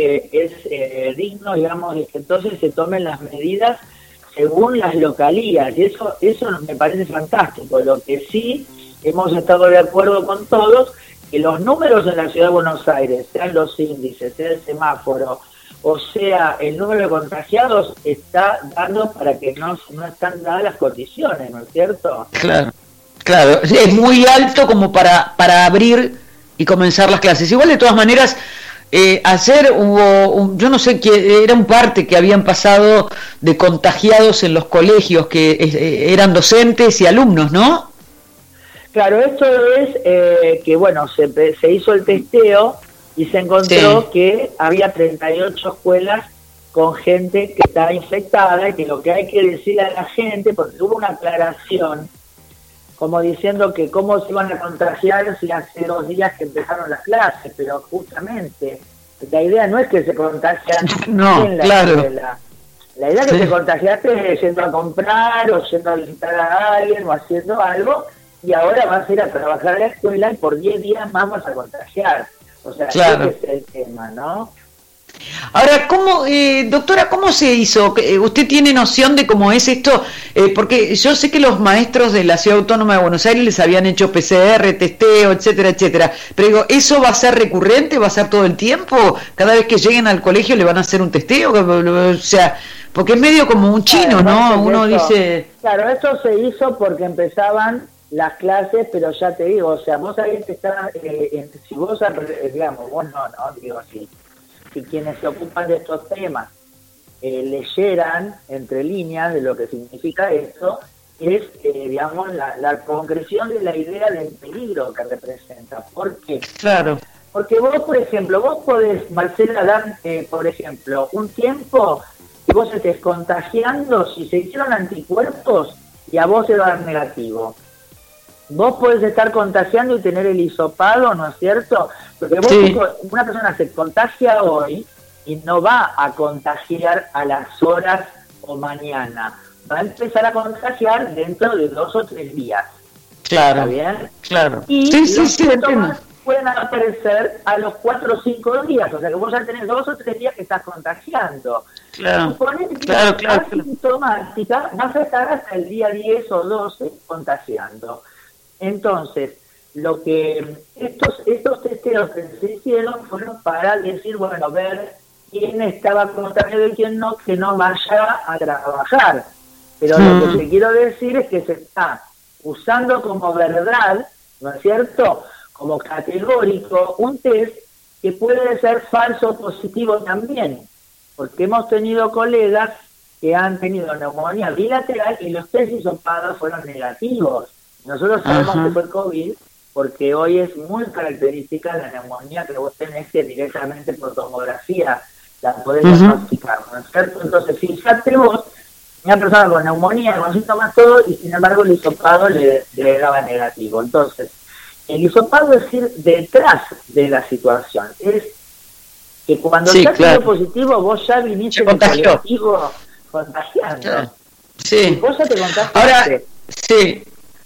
es digno, digamos, de que entonces se tomen las medidas según las localías, y eso me parece fantástico. Lo que sí hemos estado de acuerdo con todos, que los números en la Ciudad de Buenos Aires, sean los índices, sea el semáforo, o sea, el número de contagiados está dando para que no están dadas las condiciones, ¿no es cierto? Claro, es muy alto como para abrir y comenzar las clases. Igual, de todas maneras, ayer hubo, yo no sé, que era un parte que habían pasado de contagiados en los colegios, que eran docentes y alumnos, ¿no? Claro, esto es que, bueno, se hizo el testeo y se encontró que había 38 escuelas con gente que estaba infectada, y que lo que hay que decirle a la gente, porque hubo una aclaración, como diciendo que cómo se iban a contagiar si hace 2 días que empezaron las clases, pero justamente la idea no es que se contagian en la escuela. La idea es que te contagiaste yendo a comprar o yendo a visitar a alguien o haciendo algo, y ahora vas a ir a trabajar a la escuela y por 10 días más vas a contagiar. O sea, ese es el tema, ¿no? Ahora, doctora, ¿cómo se hizo? ¿Usted tiene noción de cómo es esto? Porque yo sé que los maestros de la Ciudad Autónoma de Buenos Aires les habían hecho PCR, testeo, etcétera, etcétera. Pero digo, ¿eso va a ser recurrente? ¿Va a ser todo el tiempo? ¿Cada vez que lleguen al colegio le van a hacer un testeo? O sea, porque es medio como un chino, ¿no? Uno dice... Claro, esto se hizo porque empezaban las clases, pero ya te digo, o sea, vos sabés que está, si vos, digamos, vos no, digo así, si quienes se ocupan de estos temas leyeran entre líneas de lo que significa esto, es, digamos, la concreción de la idea del peligro que representa. ¿Por qué? Claro. Porque vos, por ejemplo, vos podés, Marcela, dar, por ejemplo, un tiempo que vos estés contagiando, si se hicieron anticuerpos, y a vos se va a dar negativo. Vos podés estar contagiando y tener el hisopado, ¿no es cierto? Porque una persona se contagia hoy y no va a contagiar a las horas o mañana. Va a empezar a contagiar dentro de 2 o 3 días. Claro. ¿Está bien? Claro. Y los síntomas pueden aparecer a los 4 o 5 días. O sea que vos ya tenés 2 o 3 días que estás contagiando. Claro. Suponete que la asintomática vas a estar hasta el día 10 o 12 contagiando. Entonces, lo que estos testeos que se hicieron fueron para decir, bueno, ver quién estaba contagiado y quién no, que no vaya a trabajar. Pero lo que te quiero decir es que se está usando como verdad, ¿no es cierto?, como categórico, un test que puede ser falso o positivo también, porque hemos tenido colegas que han tenido neumonía bilateral y los test hisopados fueron negativos. Nosotros sabemos que fue COVID porque hoy es muy característica la neumonía que vos tenés, que directamente por tomografía la podés diagnosticar, ¿no es cierto? Entonces, fíjate vos, una persona con neumonía, con síntomas todo, y sin embargo el hisopado le daba negativo. Entonces, el hisopado es ir detrás de la situación. Es que cuando estás positivo, vos ya viniste en el colectivo contagiando. Sí. Y vos ya te contagiaste. Ahora, sí.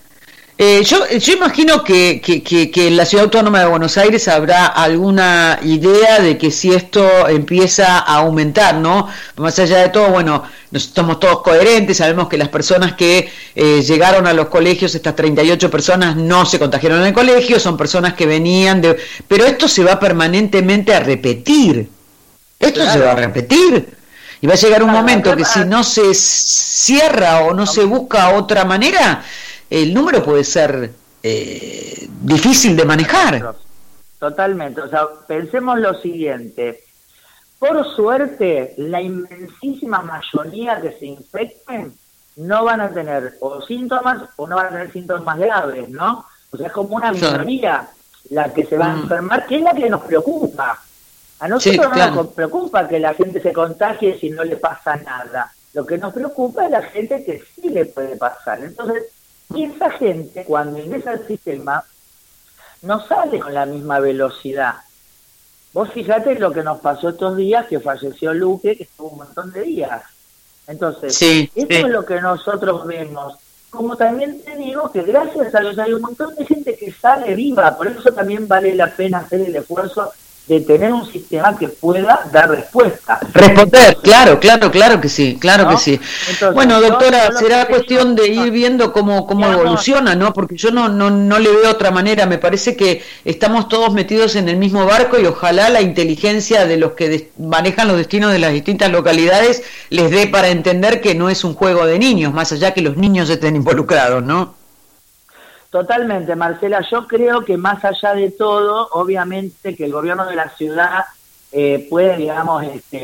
Yo imagino que en la Ciudad Autónoma de Buenos Aires habrá alguna idea de que si esto empieza a aumentar, ¿no? Más allá de todo, bueno, somos todos coherentes, sabemos que las personas que llegaron a los colegios, estas 38 personas no se contagiaron en el colegio, son personas que venían de... Pero esto se va permanentemente a repetir. Esto se va a repetir. Y va a llegar un momento que si no se cierra o no se busca otra manera, el número puede ser difícil de manejar. Totalmente. O sea, pensemos lo siguiente. Por suerte, la inmensísima mayoría que se infecten no van a tener o síntomas o no van a tener síntomas graves, ¿no? O sea, es como una minoría la que se va a enfermar, que es la que nos preocupa. A nosotros no nos preocupa que la gente se contagie si no le pasa nada. Lo que nos preocupa es la gente que sí le puede pasar. Entonces, esa gente, cuando ingresa al sistema, no sale con la misma velocidad. Vos fijate lo que nos pasó estos días, que falleció Luque, que estuvo un montón de días. Entonces, eso es lo que nosotros vemos. Como también te digo que gracias a Dios hay un montón de gente que sale viva, por eso también vale la pena hacer el esfuerzo de tener un sistema que pueda dar respuesta. Responder, claro que sí, que sí. Entonces, bueno, doctora, será cuestión de ir viendo cómo evoluciona, ¿no? Porque yo no le veo otra manera. Me parece que estamos todos metidos en el mismo barco y ojalá la inteligencia de los que manejan los destinos de las distintas localidades les dé para entender que no es un juego de niños, más allá que los niños estén involucrados, ¿no? Totalmente, Marcela. Yo creo que más allá de todo, obviamente que el gobierno de la ciudad puede, digamos,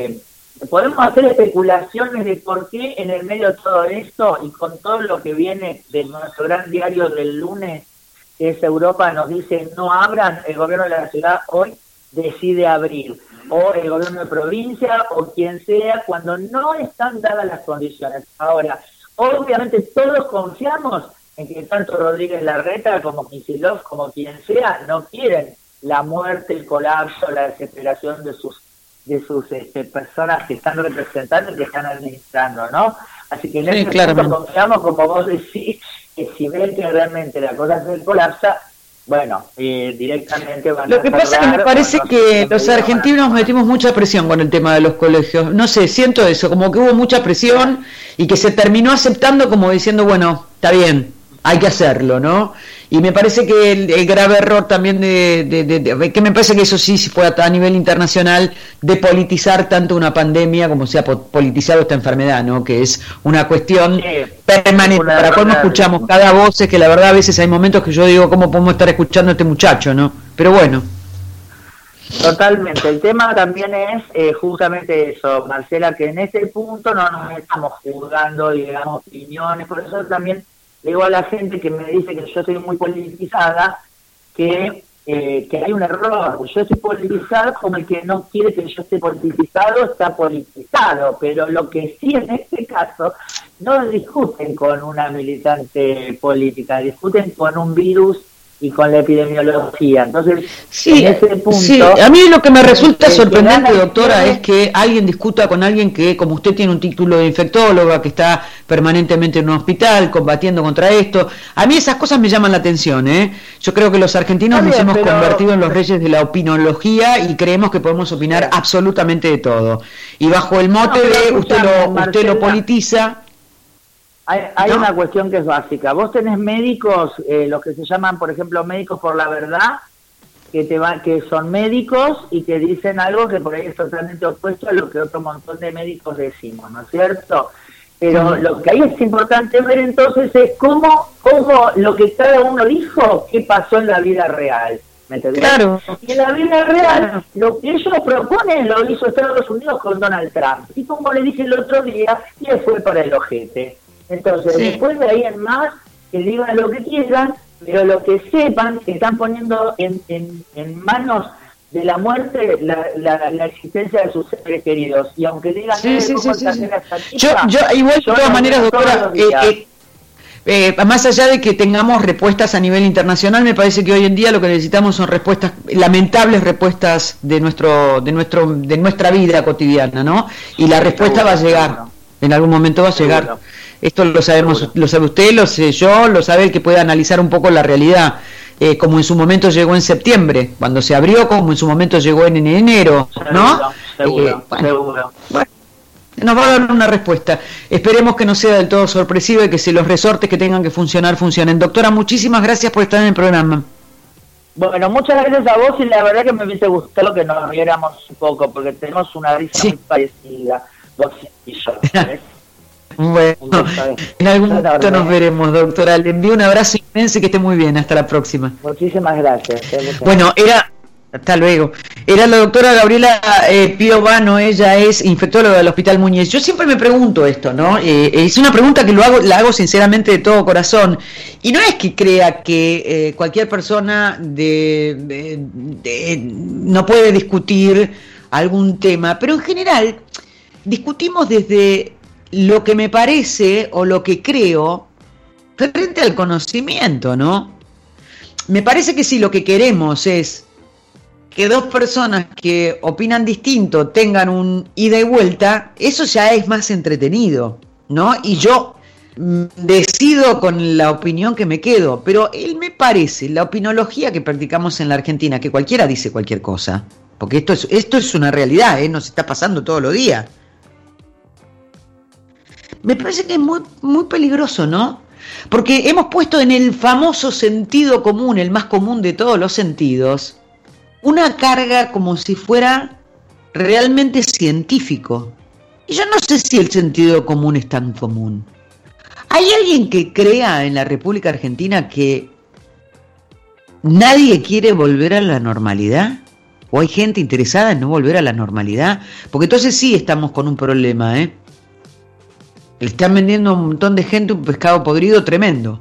podemos hacer especulaciones de por qué en el medio de todo esto y con todo lo que viene de nuestro gran diario del lunes, que es Europa, nos dice no abran, el gobierno de la ciudad hoy decide abrir, o el gobierno de provincia, o quien sea, cuando no están dadas las condiciones. Ahora, obviamente todos confiamos en que tanto Rodríguez Larreta como Kicillof, como quien sea, no quieren la muerte, el colapso, la desesperación de sus personas que están representando y que están administrando, ¿no? Así que en ese punto confiamos, como vos decís, que si ven que realmente la cosa se colapsa, bueno, directamente van a... Lo que pasa es que me parece que los argentinos metimos mucha presión con el tema de los colegios. No sé, siento eso, como que hubo mucha presión y que se terminó aceptando como diciendo, bueno, está bien, hay que hacerlo, ¿no? Y me parece que el grave error también que me parece que eso sí fue a nivel internacional, de politizar tanto una pandemia como se ha politizado esta enfermedad, ¿no? Que es una cuestión permanente. Para cuando escuchamos cada voz, es que la verdad a veces hay momentos que yo digo, ¿cómo podemos estar escuchando a este muchacho, no? Pero bueno. Totalmente. El tema también es justamente eso, Marcela, que en ese punto no nos estamos juzgando y damos opiniones, por eso también digo a la gente que me dice que yo soy muy politizada, que hay un error. Yo estoy politizada como el que no quiere que yo esté politizado, está politizado, pero lo que sí en este caso, no discuten con una militante política, discuten con un virus y con la epidemiología. Entonces, en ese punto... A mí lo que me resulta sorprendente, doctora, es que alguien discuta con alguien que, como usted tiene un título de infectóloga, que está permanentemente en un hospital combatiendo contra esto. A mí esas cosas me llaman la atención, ¿eh? Yo creo que los argentinos nos hemos convertido en los reyes de la opinología y creemos que podemos opinar absolutamente de todo. Y bajo el mote de usted lo politiza... Hay una cuestión que es básica. Vos tenés médicos, los que se llaman, por ejemplo, médicos por la verdad, que son médicos y que dicen algo que por ahí es totalmente opuesto a lo que otro montón de médicos decimos, ¿no es cierto? Pero lo que ahí es importante ver entonces es cómo lo que cada uno dijo, qué pasó en la vida real. ¿Me entendés? Claro. Y en la vida real, lo que ellos proponen lo hizo Estados Unidos con Donald Trump. Y como le dije el otro día, le fue para el ojete. Entonces, después de ahí en más, que digan lo que quieran, pero lo que sepan que están poniendo en manos de la muerte la existencia de sus seres queridos. Y aunque digan yo igual de todas maneras, doctora, más allá de que tengamos respuestas a nivel internacional, me parece que hoy en día lo que necesitamos son respuestas, lamentables respuestas de nuestra vida cotidiana, ¿no? Y la respuesta va a llegar, en algún momento va a llegar. Esto lo sabemos, lo sabe usted, lo sé yo, lo sabe el que pueda analizar un poco la realidad. Como en su momento llegó en septiembre, cuando se abrió, como en su momento llegó en enero, ¿no? Seguro. Bueno, nos va a dar una respuesta. Esperemos que no sea del todo sorpresiva y que los resortes que tengan que funcionar, funcionen. Doctora, muchísimas gracias por estar en el programa. Bueno, muchas gracias a vos, y la verdad que me hubiese gustado que nos riéramos un poco, porque tenemos una risa muy parecida, vos y yo, ¿sabes? Bueno, en algún momento nos veremos, doctora. Le envío un abrazo inmenso y que esté muy bien. Hasta la próxima. Muchísimas gracias. Bueno, hasta luego. Era la doctora Gabriela Piovano, ella es infectóloga del Hospital Muñiz. Yo siempre me pregunto esto, ¿no? Es una pregunta que la hago sinceramente de todo corazón. Y no es que crea que cualquier persona no puede discutir algún tema, pero en general discutimos desde lo que me parece o lo que creo frente al conocimiento, ¿no? Me parece que si lo que queremos es que dos personas que opinan distinto tengan un ida y vuelta, eso ya es más entretenido, ¿no? Y yo decido con la opinión que me quedo, pero me parece, la opinología que practicamos en la Argentina, que cualquiera dice cualquier cosa, porque esto es una realidad, nos está pasando todos los días. Me parece que es muy, muy peligroso, ¿no? Porque hemos puesto en el famoso sentido común, el más común de todos los sentidos, una carga como si fuera realmente científico. Y yo no sé si el sentido común es tan común. ¿Hay alguien que crea en la República Argentina que nadie quiere volver a la normalidad? ¿O hay gente interesada en no volver a la normalidad? Porque entonces sí estamos con un problema, ¿eh? Le están vendiendo a un montón de gente un pescado podrido tremendo.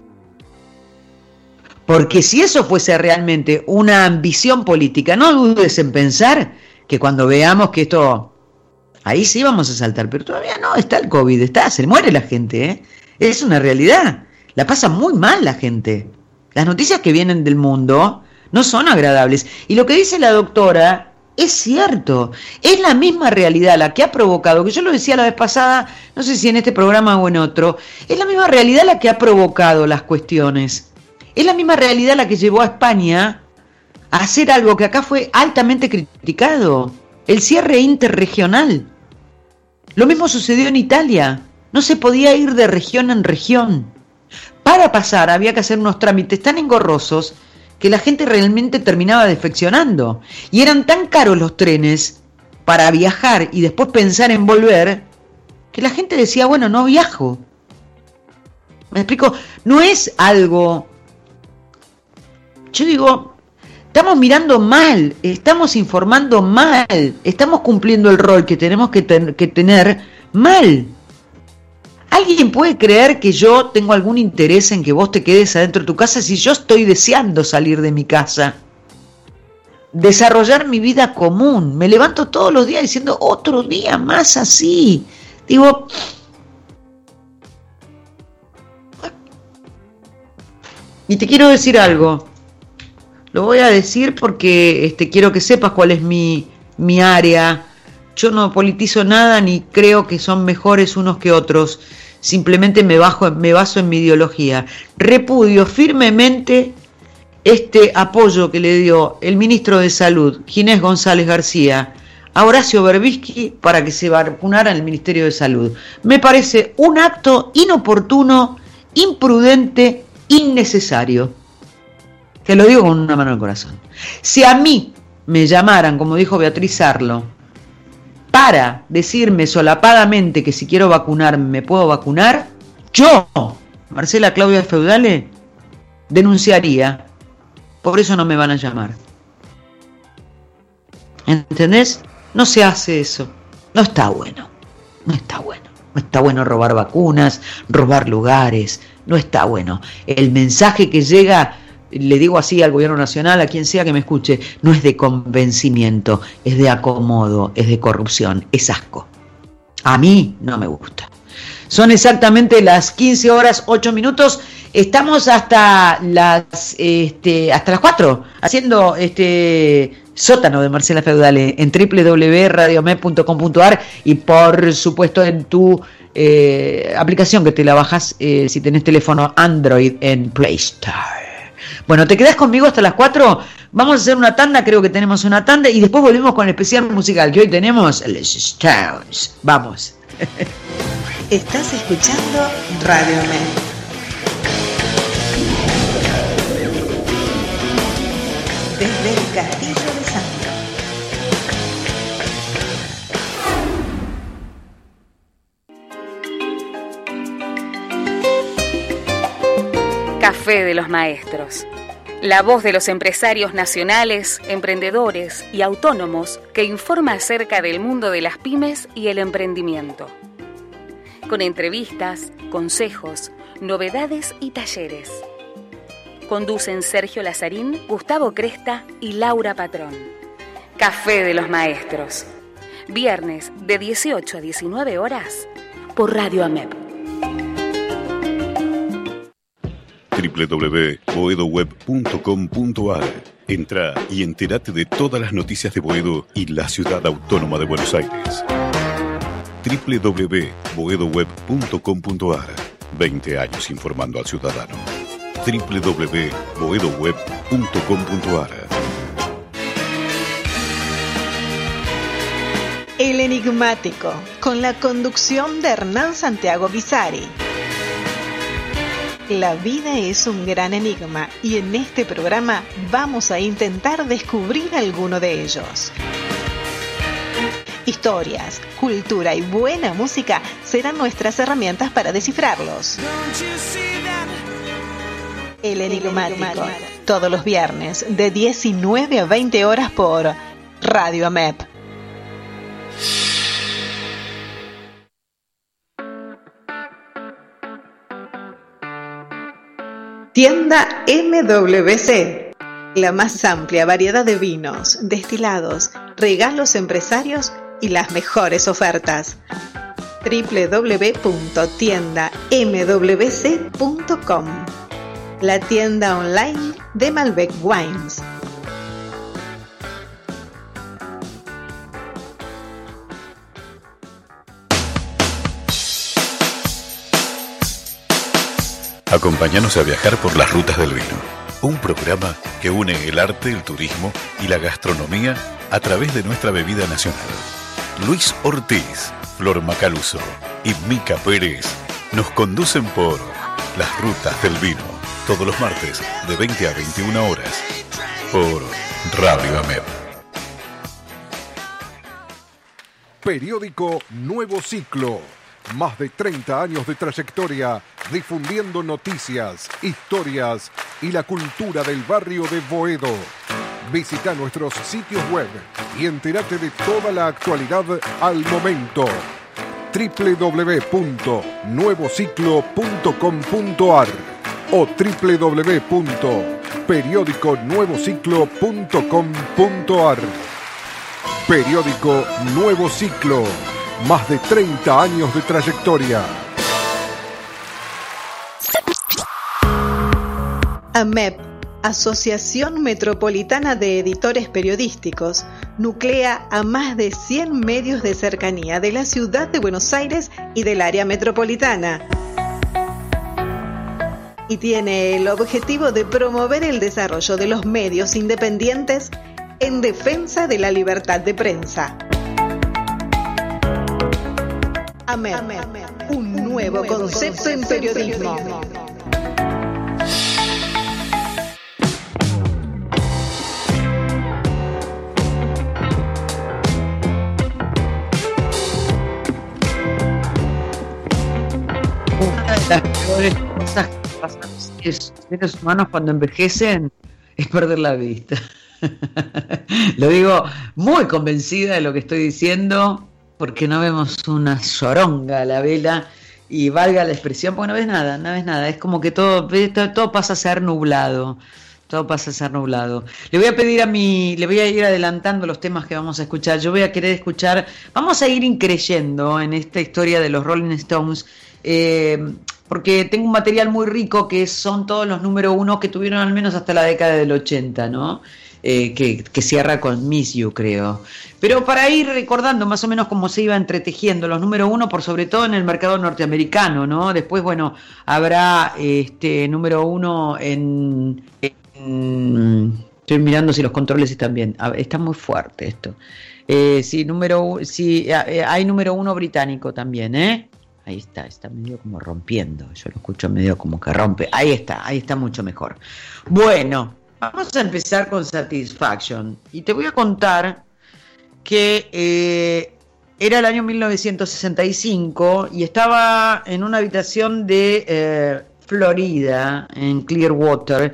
Porque si eso fuese realmente una ambición política, no dudes en pensar que cuando veamos que esto, ahí sí vamos a saltar, pero todavía no, está el COVID, se muere la gente, ¿eh? Es una realidad, la pasa muy mal la gente. Las noticias que vienen del mundo no son agradables. Y lo que dice la doctora es cierto, es la misma realidad la que ha provocado, que yo lo decía la vez pasada, no sé si en este programa o en otro, es la misma realidad la que ha provocado las cuestiones. Es la misma realidad la que llevó a España a hacer algo que acá fue altamente criticado, el cierre interregional. Lo mismo sucedió en Italia, no se podía ir de región en región. Para pasar había que hacer unos trámites tan engorrosos que la gente realmente terminaba defeccionando. Y eran tan caros los trenes para viajar y después pensar en volver, que la gente decía, bueno, no viajo. ¿Me explico? No es algo... Yo digo, estamos mirando mal, estamos informando mal, estamos cumpliendo el rol que tenemos que tener mal. ¿Alguien puede creer que yo tengo algún interés en que vos te quedes adentro de tu casa si yo estoy deseando salir de mi casa? Desarrollar mi vida común. Me levanto todos los días diciendo otro día más así. Digo... Y te quiero decir algo. Lo voy a decir porque quiero que sepas cuál es mi área. Yo no politizo nada ni creo que son mejores unos que otros. Simplemente me baso en mi ideología. Repudio firmemente este apoyo que le dio el ministro de Salud, Ginés González García, a Horacio Berbisky para que se vacunara en el Ministerio de Salud. Me parece un acto inoportuno, imprudente, innecesario. Te lo digo con una mano al corazón. Si a mí me llamaran, como dijo Beatriz Arlo, para decirme solapadamente que si quiero vacunarme me puedo vacunar, yo, Marcela Claudia Feudale, denunciaría por eso no me van a llamar. ¿Entendés? No se hace eso. No está bueno. No está bueno. No está bueno robar vacunas, robar lugares. No está bueno. El mensaje que llega, le digo así al gobierno nacional, a quien sea que me escuche, no es de convencimiento, es de acomodo, es de corrupción, es asco. A mí no me gusta. Son exactamente las 15 horas 8 minutos. Estamos hasta las 4 haciendo sótano de Marcela Feudale en www.radiomep.com.ar y por supuesto en tu aplicación que te la bajas si tenés teléfono Android en Play Store. Bueno, ¿te quedás conmigo hasta las 4? Vamos a hacer una tanda, creo que tenemos una tanda y después volvemos con el especial musical que hoy tenemos, los Stones. Vamos. Estás escuchando Radio Med. Desde el Castillo de Sangre. Café de los Maestros. La voz de los empresarios nacionales, emprendedores y autónomos que informa acerca del mundo de las pymes y el emprendimiento. Con entrevistas, consejos, novedades y talleres. Conducen Sergio Lazarín, Gustavo Cresta y Laura Patrón. Café de los Maestros. Viernes de 18 a 19 horas por Radio AMEP. www.boedoweb.com.ar. Entra y entérate de todas las noticias de Boedo y la ciudad autónoma de Buenos Aires. www.boedoweb.com.ar. 20 años informando al ciudadano. www.boedoweb.com.ar. El Enigmático, con la conducción de Hernán Santiago Bizari. La vida es un gran enigma y en este programa vamos a intentar descubrir alguno de ellos. Historias, cultura y buena música serán nuestras herramientas para descifrarlos. El Enigmático, todos los viernes de 19 a 20 horas por Radio AMEP. Tienda MWC, la más amplia variedad de vinos, destilados, regalos empresarios y las mejores ofertas. www.tiendamwc.com, la tienda online de Malbec Wines. Acompáñanos a viajar por las rutas del vino. Un programa que une el arte, el turismo y la gastronomía a través de nuestra bebida nacional. Luis Ortiz, Flor Macaluso y Mica Pérez nos conducen por las rutas del vino. Todos los martes de 20 a 21 horas por Radio AMEP. Periódico Nuevo Ciclo. Más de 30 años de trayectoria difundiendo noticias, historias y la cultura del barrio de Boedo. Visita nuestros sitios web y entérate de toda la actualidad al momento. www.nuevociclo.com.ar o www.periodiconuevociclo.com.ar. Periódico Nuevo Ciclo. Más de 30 años de trayectoria. AMEP, Asociación Metropolitana de Editores Periodísticos, nuclea a más de 100 medios de cercanía de la ciudad de Buenos Aires y del área metropolitana. Y tiene el objetivo de promover el desarrollo de los medios independientes en defensa de la libertad de prensa. AMEP, un nuevo concepto en periodismo. Una de las peores cosas que pasan a los seres humanos cuando envejecen es perder la vista. Lo digo muy convencida de lo que estoy diciendo, porque no vemos una zoronga a la vela, y valga la expresión, porque no ves nada, es como que todo pasa a ser nublado. Todo pasa a ser nublado. Le voy a ir adelantando los temas que vamos a escuchar. Yo voy a querer escuchar, vamos a ir increyendo en esta historia de los Rolling Stones, porque tengo un material muy rico que son todos los número 1 que tuvieron al menos hasta la década del 80, ¿no? Que cierra con Miss You, creo. Pero para ir recordando más o menos cómo se iba entretejiendo los número 1, por sobre todo en el mercado norteamericano, ¿no? Después, bueno, habrá número 1 estoy mirando si los controles están bien. Está muy fuerte esto. Hay número 1 británico también, ¿eh? Ahí está medio como rompiendo. Yo lo escucho medio como que rompe. Ahí está mucho mejor. Bueno, vamos a empezar con Satisfaction. Y te voy a contar que era el año 1965 y estaba en una habitación de Florida, en Clearwater.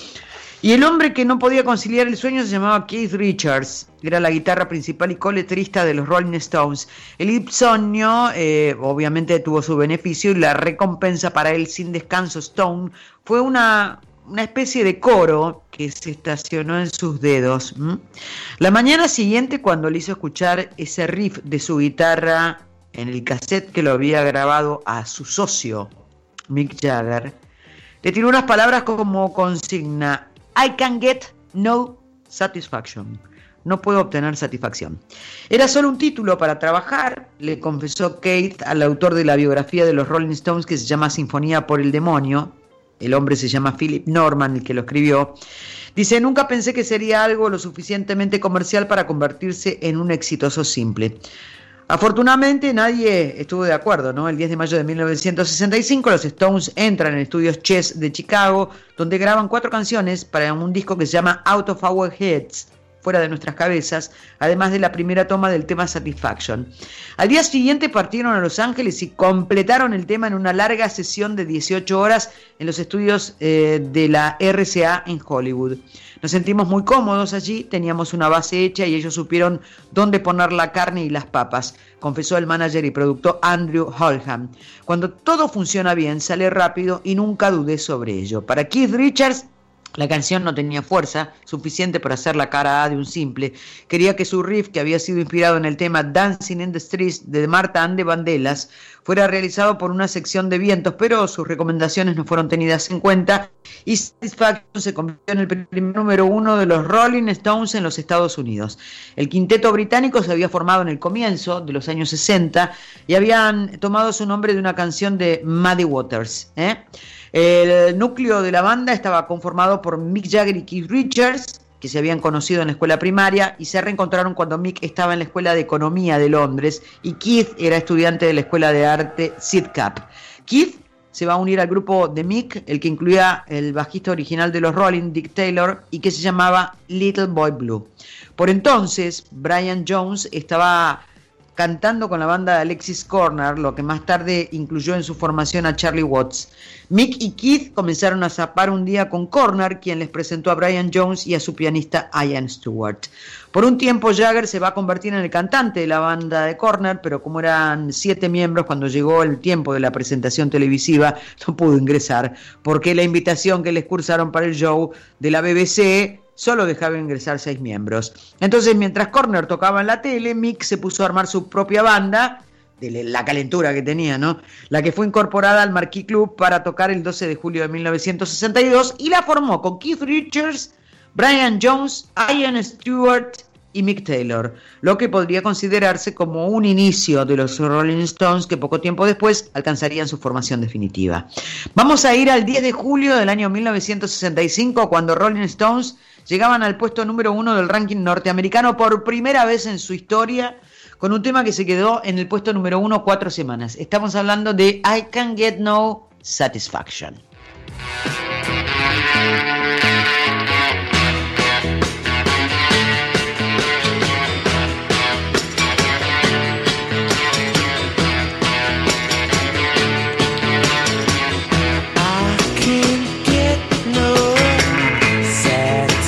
Y el hombre que no podía conciliar el sueño se llamaba Keith Richards, era la guitarra principal y coletrista de los Rolling Stones. El insomnio obviamente tuvo su beneficio, y la recompensa para él sin descanso Stone fue una especie de coro que se estacionó en sus dedos. La mañana siguiente, cuando le hizo escuchar ese riff de su guitarra en el cassette que lo había grabado a su socio Mick Jagger, le tiró unas palabras como consigna: I can get no satisfaction. No puedo obtener satisfacción. Era solo un título para trabajar, le confesó Keith al autor de la biografía de los Rolling Stones, que se llama Sinfonía por el Demonio. El hombre se llama Philip Norman, el que lo escribió. Dice: nunca pensé que sería algo lo suficientemente comercial para convertirse en un exitoso simple. Afortunadamente nadie estuvo de acuerdo, ¿no? El 10 de mayo de 1965 los Stones entran en estudios Chess de Chicago, donde graban 4 canciones para un disco que se llama Out of Our Heads, fuera de nuestras cabezas, además de la primera toma del tema Satisfaction. Al día siguiente partieron a Los Ángeles y completaron el tema en una larga sesión de 18 horas en los estudios de la RCA en Hollywood. Nos sentimos muy cómodos allí, teníamos una base hecha y ellos supieron dónde poner la carne y las papas, confesó el manager y productor Andrew Oldham. Cuando todo funciona bien, sale rápido y nunca dudé sobre ello. Para Keith Richards, la canción no tenía fuerza suficiente para hacer la cara A de un simple. Quería que su riff, que había sido inspirado en el tema Dancing in the Streets de Martha and the Vandellas, fuera realizado por una sección de vientos, pero sus recomendaciones no fueron tenidas en cuenta y Satisfaction se convirtió en el primer número 1 de los Rolling Stones en los Estados Unidos. El quinteto británico se había formado en el comienzo de los años 60 y habían tomado su nombre de una canción de Muddy Waters, El núcleo de la banda estaba conformado por Mick Jagger y Keith Richards, que se habían conocido en la escuela primaria y se reencontraron cuando Mick estaba en la Escuela de Economía de Londres y Keith era estudiante de la Escuela de Arte Sidcup. Keith se va a unir al grupo de Mick, el que incluía el bajista original de los Rolling, Dick Taylor, y que se llamaba Little Boy Blue. Por entonces, Brian Jones estaba cantando con la banda de Alexis Corner, lo que más tarde incluyó en su formación a Charlie Watts. Mick y Keith comenzaron a zapar un día con Corner, quien les presentó a Brian Jones y a su pianista Ian Stewart. Por un tiempo Jagger se va a convertir en el cantante de la banda de Corner, pero como eran 7 miembros, cuando llegó el tiempo de la presentación televisiva no pudo ingresar, porque la invitación que les cursaron para el show de la BBC solo dejaba ingresar 6 miembros. Entonces, mientras Corner tocaba en la tele, Mick se puso a armar su propia banda, de la calentura que tenía, ¿no? La que fue incorporada al Marquee Club para tocar el 12 de julio de 1962 y la formó con Keith Richards, Brian Jones, Ian Stewart y Mick Taylor, lo que podría considerarse como un inicio de los Rolling Stones que poco tiempo después alcanzarían su formación definitiva. Vamos a ir al 10 de julio del año 1965, cuando Rolling Stones llegaban al puesto número 1 del ranking norteamericano por primera vez en su historia, con un tema que se quedó en el puesto número 1 4 semanas. Estamos hablando de I Can Get No Satisfaction. I can't get no satisfaction.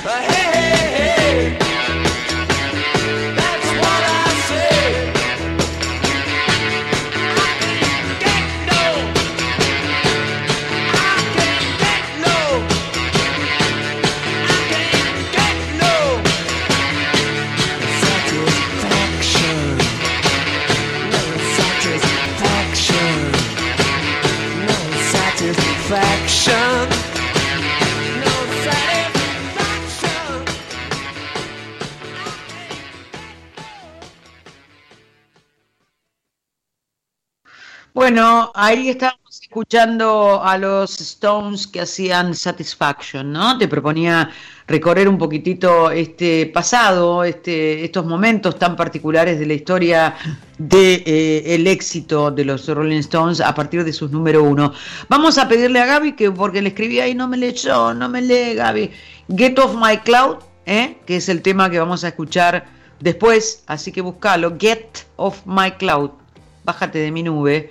Bueno, ahí estábamos escuchando a los Stones que hacían Satisfaction, ¿no? Te proponía recorrer un poquitito este pasado, estos momentos tan particulares de la historia de el éxito de los Rolling Stones a partir de sus número 1. Vamos a pedirle a Gaby, que porque le escribí ahí, no me lee Gaby, Get Off My Cloud, que es el tema que vamos a escuchar después, así que búscalo, Get Off My Cloud, bájate de mi nube.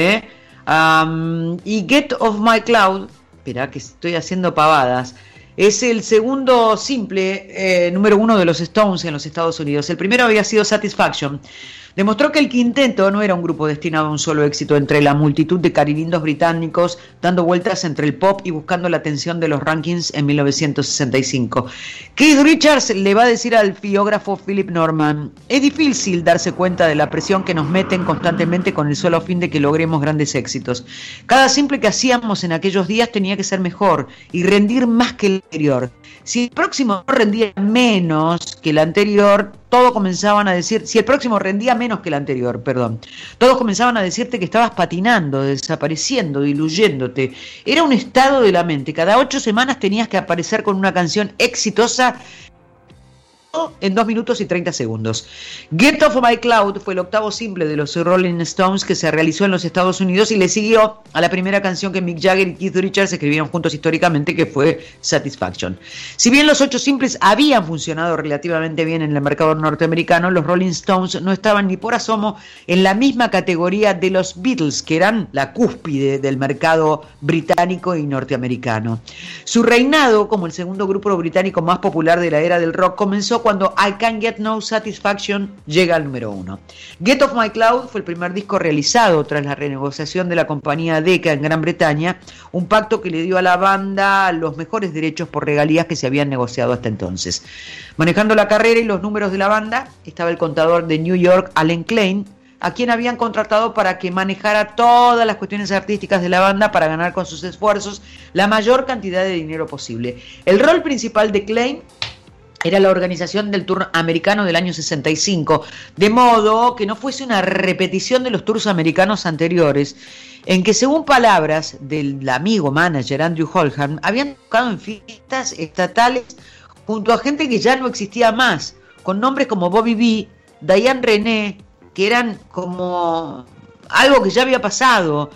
Y Get Off My Cloud, espera que estoy haciendo pavadas, es el segundo simple número 1 de los Stones en los Estados Unidos. El primero había sido Satisfaction. Demostró que el quinteto no era un grupo destinado a un solo éxito entre la multitud de carilindos británicos dando vueltas entre el pop y buscando la atención de los rankings en 1965. Keith Richards le va a decir al biógrafo Philip Norman: es difícil darse cuenta de la presión que nos meten constantemente con el solo fin de que logremos grandes éxitos. Cada simple que hacíamos en aquellos días tenía que ser mejor y rendir más que el anterior. Si el próximo rendía menos que el anterior, todos comenzaban a decir, si el próximo rendía menos que el anterior, todos comenzaban a decirte que estabas patinando, desapareciendo, diluyéndote. Era un estado de la mente. Cada 8 semanas tenías que aparecer con una canción exitosa en 2 minutos y 30 segundos. Get Off My Cloud fue el octavo simple de los Rolling Stones que se realizó en los Estados Unidos y le siguió a la primera canción que Mick Jagger y Keith Richards escribieron juntos históricamente, que fue Satisfaction. Si bien los 8 simples habían funcionado relativamente bien en el mercado norteamericano, los Rolling Stones no estaban ni por asomo en la misma categoría de los Beatles, que eran la cúspide del mercado británico y norteamericano. Su reinado como el segundo grupo británico más popular de la era del rock comenzó cuando I Can't Get No Satisfaction llega al número 1. Get Off My Cloud fue el primer disco realizado tras la renegociación de la compañía Decca en Gran Bretaña, un pacto que le dio a la banda los mejores derechos por regalías que se habían negociado hasta entonces. Manejando la carrera y los números de la banda estaba el contador de New York, Alan Klein, a quien habían contratado para que manejara todas las cuestiones artísticas de la banda para ganar con sus esfuerzos la mayor cantidad de dinero posible. El rol principal de Klein era la organización del tour americano del año 65, de modo que no fuese una repetición de los tours americanos anteriores, en que, según palabras del amigo manager Andrew Holham, habían tocado en fiestas estatales junto a gente que ya no existía más, con nombres como Bobby B, Diane René, que eran como algo que ya había pasado.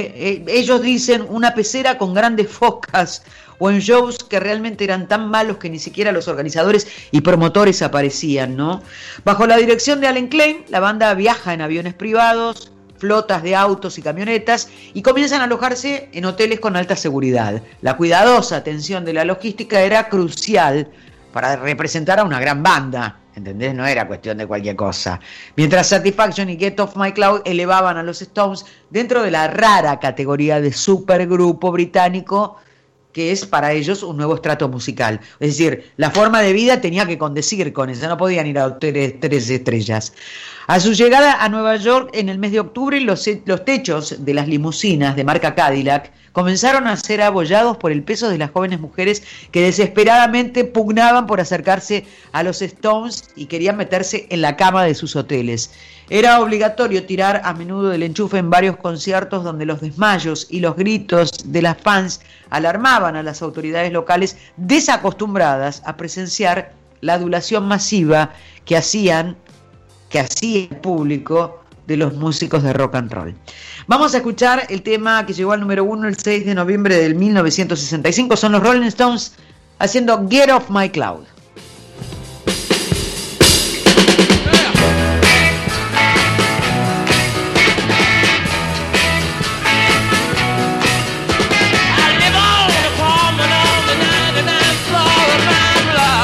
Ellos dicen una pecera con grandes focas, o en shows que realmente eran tan malos que ni siquiera los organizadores y promotores aparecían, ¿no? Bajo la dirección de Alan Klein, la banda viaja en aviones privados, flotas de autos y camionetas, y comienzan a alojarse en hoteles con alta seguridad. La cuidadosa atención de la logística era crucial para representar a una gran banda, ¿entendés? No era cuestión de cualquier cosa. Mientras Satisfaction y Get Off My Cloud elevaban a los Stones dentro de la rara categoría de supergrupo británico, que es para ellos un nuevo estrato musical. Es decir, la forma de vida tenía que condecir con eso, no podían ir a hoteles 3 estrellas. A su llegada a Nueva York en el mes de octubre, los techos de las limusinas de marca Cadillac comenzaron a ser abollados por el peso de las jóvenes mujeres que desesperadamente pugnaban por acercarse a los Stones y querían meterse en la cama de sus hoteles. Era obligatorio tirar a menudo del enchufe en varios conciertos donde los desmayos y los gritos de las fans alarmaban a las autoridades locales desacostumbradas a presenciar la adulación masiva que hacía el público de los músicos de rock and roll. Vamos a escuchar el tema que llegó al número 1 el 6 de noviembre del 1965. Son los Rolling Stones haciendo Get Off My Cloud. I live on the apartment on the 99th floor of my block.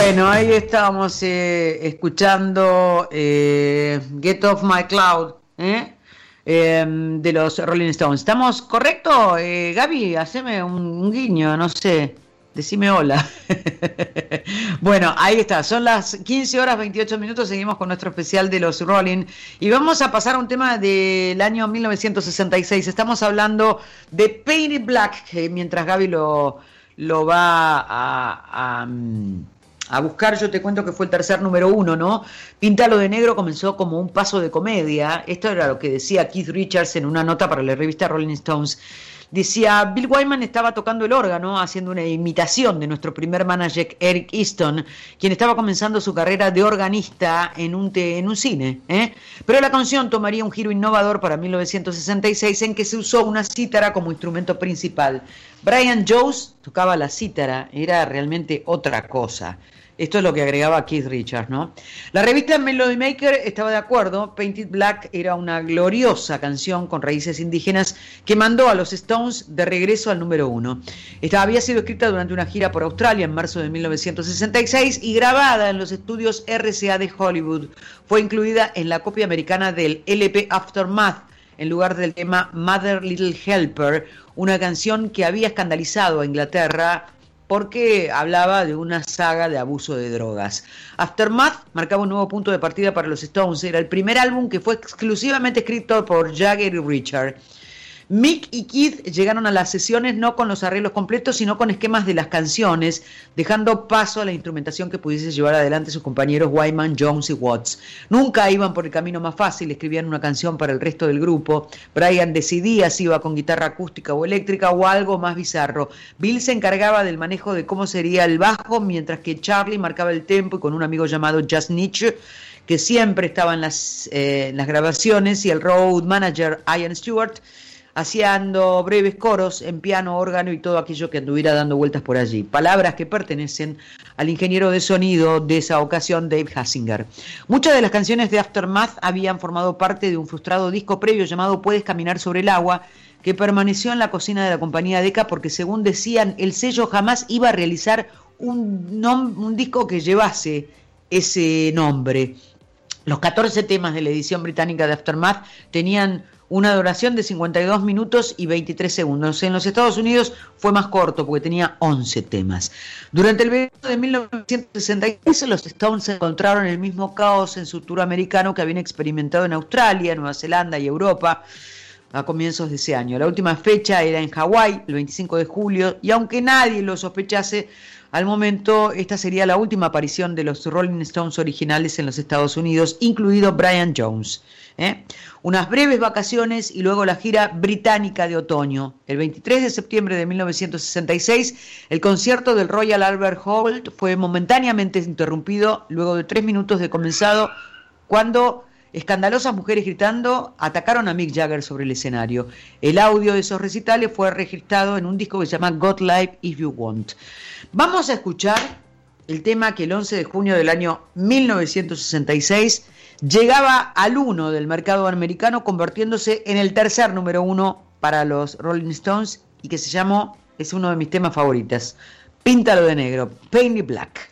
Bueno, ahí estábamos escuchando Get Off My Cloud de los Rolling Stones. ¿Estamos correctos? Gaby, haceme un guiño, no sé, decime hola. Bueno, ahí está, son las 15 horas 28 minutos, seguimos con nuestro especial de los Rolling y vamos a pasar a un tema del año 1966. Estamos hablando de Painted Black, que mientras Gaby lo va a buscar, yo te cuento que fue el tercer número 1, ¿no? Píntalo de negro comenzó como un paso de comedia. Esto era lo que decía Keith Richards en una nota para la revista Rolling Stones. Decía, Bill Wyman estaba tocando el órgano, haciendo una imitación de nuestro primer manager Eric Easton, quien estaba comenzando su carrera de organista en un cine. Pero la canción tomaría un giro innovador para 1966 en que se usó una cítara como instrumento principal. Brian Jones tocaba la cítara, era realmente otra cosa. Esto es lo que agregaba Keith Richards, ¿no? La revista Melody Maker estaba de acuerdo. Painted Black era una gloriosa canción con raíces indígenas que mandó a los Stones de regreso al número 1. Había sido escrita durante una gira por Australia en marzo de 1966 y grabada en los estudios RCA de Hollywood. Fue incluida en la copia americana del LP Aftermath en lugar del tema Mother Little Helper, una canción que había escandalizado a Inglaterra porque hablaba de una saga de abuso de drogas. Aftermath marcaba un nuevo punto de partida para los Stones. Era el primer álbum que fue exclusivamente escrito por Jagger y Richard. Mick y Keith llegaron a las sesiones no con los arreglos completos, sino con esquemas de las canciones, dejando paso a la instrumentación que pudiese llevar adelante sus compañeros Wyman, Jones y Watts. Nunca iban por el camino más fácil, escribían una canción para el resto del grupo. Brian decidía si iba con guitarra acústica o eléctrica o algo más bizarro. Bill se encargaba del manejo de cómo sería el bajo, mientras que Charlie marcaba el tempo y con un amigo llamado Just Nietzsche, que siempre estaba en las grabaciones, y el road manager Ian Stewart, haciendo breves coros en piano, órgano y todo aquello que anduviera dando vueltas por allí. Palabras que pertenecen al ingeniero de sonido de esa ocasión, Dave Hassinger. Muchas de las canciones de Aftermath habían formado parte de un frustrado disco previo llamado Puedes caminar sobre el agua, que permaneció en la cocina de la compañía Decca porque, según decían, el sello jamás iba a realizar un disco que llevase ese nombre. Los 14 temas de la edición británica de Aftermath tenían una duración de 52 minutos y 23 segundos. En los Estados Unidos fue más corto porque tenía 11 temas. Durante el verano de 1966 los Stones se encontraron en el mismo caos en su tour americano que habían experimentado en Australia, Nueva Zelanda y Europa a comienzos de ese año. La última fecha era en Hawái, el 25 de julio, y aunque nadie lo sospechase, al momento esta sería la última aparición de los Rolling Stones originales en los Estados Unidos, incluido Brian Jones. Unas breves vacaciones y luego la gira británica de otoño. El 23 de septiembre de 1966, el concierto del Royal Albert Hall fue momentáneamente interrumpido luego de 3 minutos de comenzado, cuando escandalosas mujeres gritando atacaron a Mick Jagger sobre el escenario. El audio de esos recitales fue registrado en un disco que se llama God Live If You Want. Vamos a escuchar el tema que el 11 de junio del año 1966 llegaba al 1 del mercado americano, convirtiéndose en el tercer número 1 para los Rolling Stones, y que se llamó, es uno de mis temas favoritos, Píntalo de negro, Painted Black.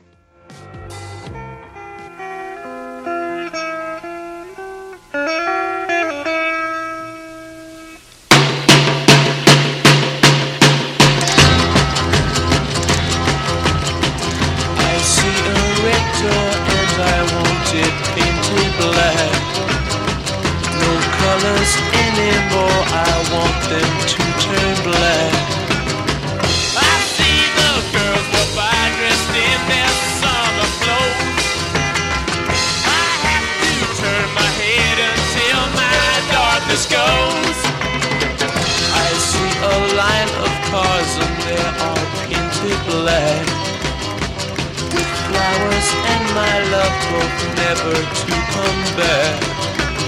Anymore, I want them to turn black. I see the girls go by dressed in their summer clothes. I have to turn my head until my darkness goes. I see a line of cars and they are painted black, with flowers and my love hope never to come back.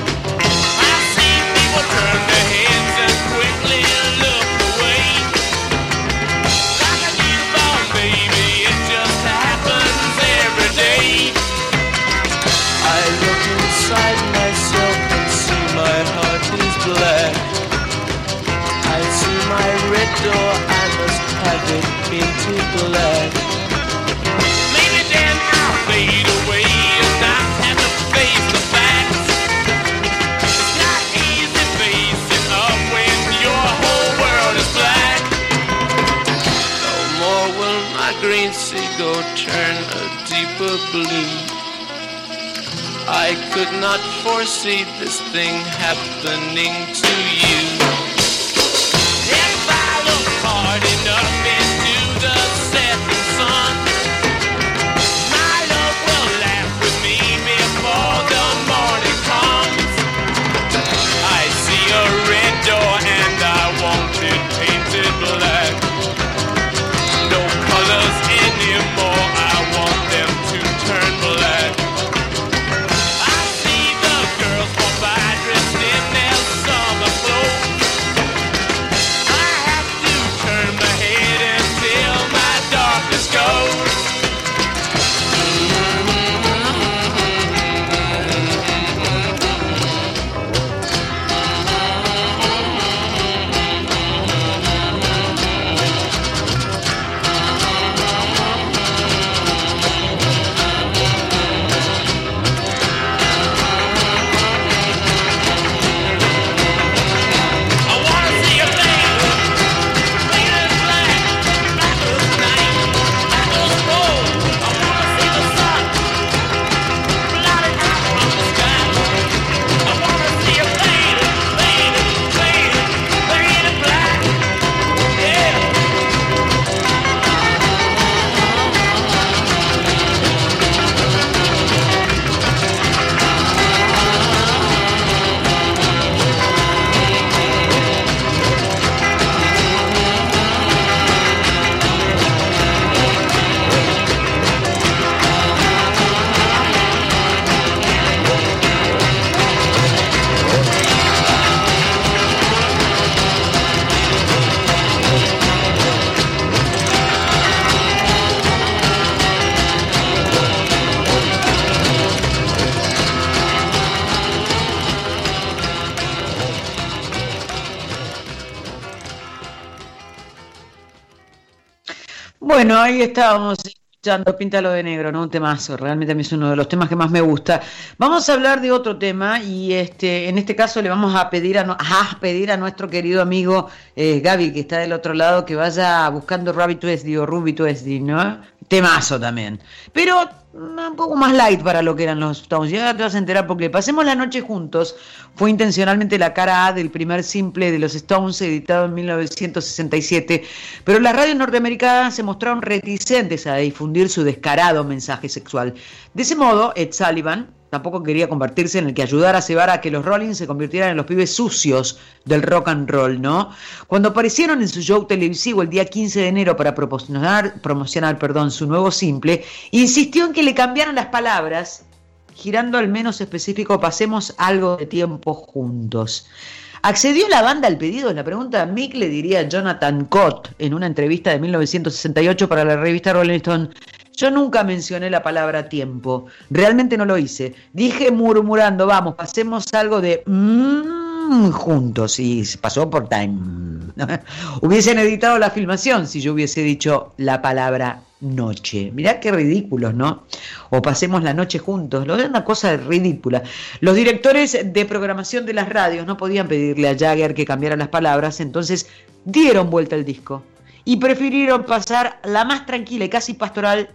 Turn their heads and quickly look away. Like a newborn baby, it just happens every day. I look inside myself and see my heart is black. I see my red door, I must have it painted black. Maybe then green seagull turn a deeper blue. I could not foresee this thing happening to you. If I look hard enough into the setting sun, my love will laugh with me before the morning comes. I see a red door and I want it painted black. No colors anymore, I want them to turn black. I see the girls walk by dressed in their summer clothes. I have to turn my head until my darkness goes. Bueno, ahí estábamos escuchando Píntalo de Negro, ¿no? Un temazo, realmente a mí es uno de los temas que más me gusta. Vamos a hablar de otro tema y en este caso le vamos a pedir a nuestro querido amigo Gaby, que está del otro lado, que vaya buscando Rabbit Tuesday o Ruby Tuesday, ¿no? Temazo también. Pero un poco más light para lo que eran los Stones. Ya te vas a enterar porque Pasemos la Noche Juntos fue intencionalmente la cara A del primer simple de los Stones editado en 1967, pero las radios norteamericanas se mostraron reticentes a difundir su descarado mensaje sexual. De ese modo, Ed Sullivan tampoco quería convertirse en el que ayudara a cebar a que los Rolling se convirtieran en los pibes sucios del rock and roll, ¿no? Cuando aparecieron en su show televisivo el día 15 de enero para promocionar su nuevo simple, insistió en que le cambiaran las palabras, girando al menos específico Pasemos algo de tiempo juntos. ¿Accedió la banda al pedido? La pregunta a Mick le diría Jonathan Cott en una entrevista de 1968 para la revista Rolling Stone. Yo nunca mencioné la palabra tiempo, realmente no lo hice. Dije murmurando, vamos, pasemos algo de juntos, y pasó por time. Hubiesen editado la filmación si yo hubiese dicho la palabra noche. Mirá qué ridículos, ¿no? O pasemos la noche juntos, lo es una cosa ridícula. Los directores de programación de las radios no podían pedirle a Jagger que cambiara las palabras, entonces dieron vuelta al disco y prefirieron pasar la más tranquila y casi pastoral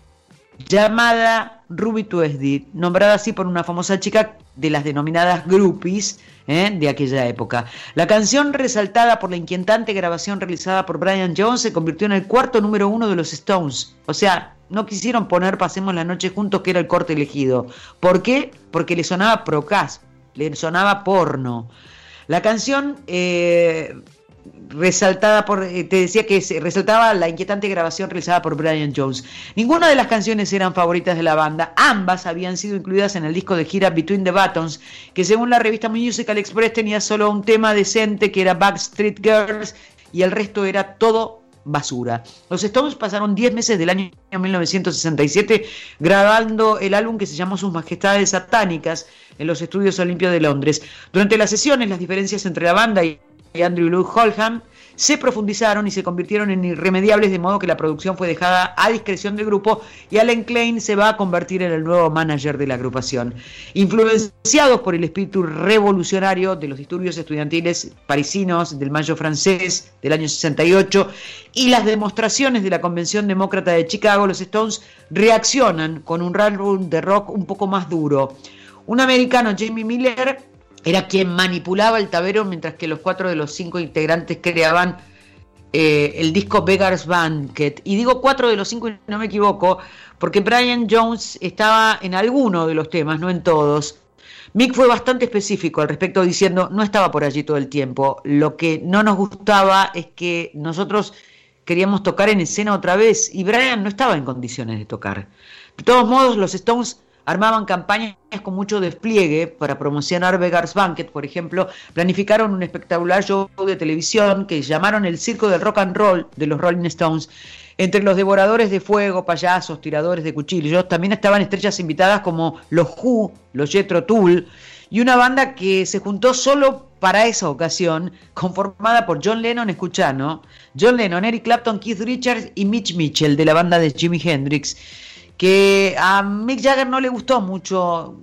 llamada Ruby Tuesday, nombrada así por una famosa chica de las denominadas groupies de aquella época. La canción, resaltada por la inquietante grabación realizada por Brian Jones, se convirtió en el cuarto número 1 de los Stones. O sea, no quisieron poner Pasemos la Noche Juntos, que era el corte elegido. ¿Por qué? Porque le sonaba procas, le sonaba porno. La canción resaltaba la inquietante grabación realizada por Brian Jones. Ninguna de las canciones eran favoritas de la banda. Ambas habían sido incluidas en el disco de gira Between the Buttons, que según la revista Musical Express tenía solo un tema decente, que era Backstreet Girls, y el resto era todo basura. Los Stones pasaron 10 meses del año 1967 grabando el álbum que se llamó Sus Majestades Satánicas en los estudios Olympia de Londres. Durante las sesiones, las diferencias entre la banda y y Andrew Lloyd Oldham se profundizaron y se convirtieron en irremediables, de modo que la producción fue dejada a discreción del grupo y Allen Klein se va a convertir en el nuevo manager de la agrupación. Influenciados por el espíritu revolucionario de los disturbios estudiantiles parisinos del Mayo francés del año 68 y las demostraciones de la Convención Demócrata de Chicago, los Stones reaccionan con un álbum de rock un poco más duro. Un americano, Jamie Miller, era quien manipulaba el tablero, mientras que los 4 de los 5 integrantes creaban el disco Beggar's Banquet. Y digo 4 de los 5 y no me equivoco, porque Brian Jones estaba en alguno de los temas, no en todos. Mick fue bastante específico al respecto, diciendo: no estaba por allí todo el tiempo. Lo que no nos gustaba es que nosotros queríamos tocar en escena otra vez y Brian no estaba en condiciones de tocar. De todos modos, los Stones armaban campañas con mucho despliegue para promocionar Beggar's Banquet, por ejemplo. Planificaron un espectacular show de televisión que llamaron el Circo del Rock and Roll de los Rolling Stones. Entre los devoradores de fuego, payasos, tiradores de cuchillos, también estaban estrellas invitadas como los Who, los Jethro Tull, y una banda que se juntó solo para esa ocasión, conformada por John Lennon, escuchando, John Lennon, Eric Clapton, Keith Richards y Mitch Mitchell, de la banda de Jimi Hendrix, que a Mick Jagger no le gustó mucho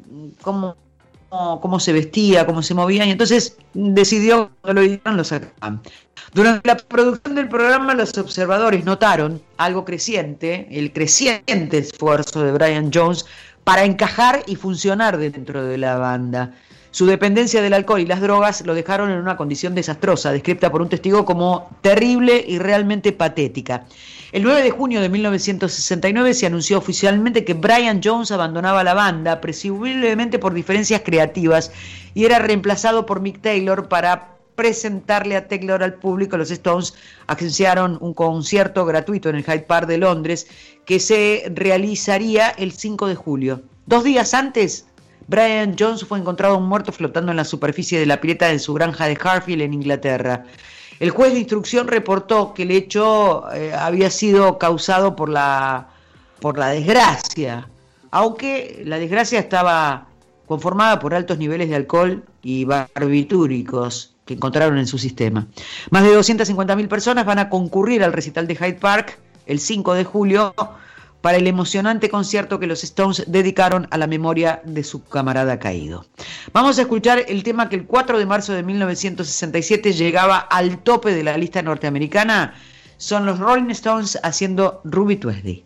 cómo se vestía, cómo se movía, y entonces decidió que lo editaran, lo sacaban. Durante la producción del programa, los observadores notaron algo creciente, el creciente esfuerzo de Brian Jones para encajar y funcionar dentro de la banda. Su dependencia del alcohol y las drogas lo dejaron en una condición desastrosa, descrita por un testigo como terrible y realmente patética. El 9 de junio de 1969 se anunció oficialmente que Brian Jones abandonaba la banda, presumiblemente por diferencias creativas, y era reemplazado por Mick Taylor. Para presentarle a Taylor al público, los Stones anunciaron un concierto gratuito en el Hyde Park de Londres que se realizaría el 5 de julio. 2 días antes, Brian Jones fue encontrado muerto flotando en la superficie de la pileta de su granja de Harfield, en Inglaterra. El juez de instrucción reportó que el hecho había sido causado por la desgracia, aunque la desgracia estaba conformada por altos niveles de alcohol y barbitúricos que encontraron en su sistema. Más de 250.000 personas van a concurrir al recital de Hyde Park el 5 de julio para el emocionante concierto que los Stones dedicaron a la memoria de su camarada caído. Vamos a escuchar el tema que el 4 de marzo de 1967 llegaba al tope de la lista norteamericana. Son los Rolling Stones haciendo Ruby Tuesday.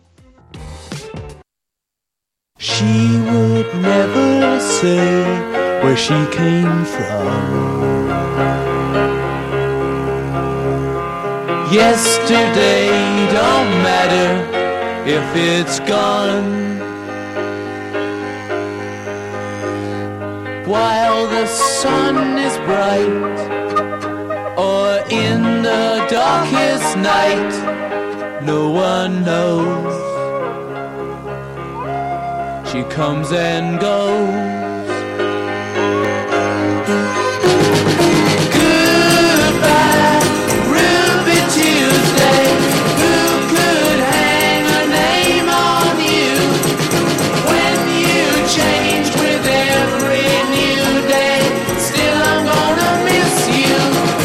She would never say where she came from. Yesterday don't matter if it's gone. While the sun is bright, or in the darkest night, no one knows. She comes and goes. Goodbye, Ruby Tuesday. Who could hang a name on you when you changed with every new day? Still I'm gonna miss you.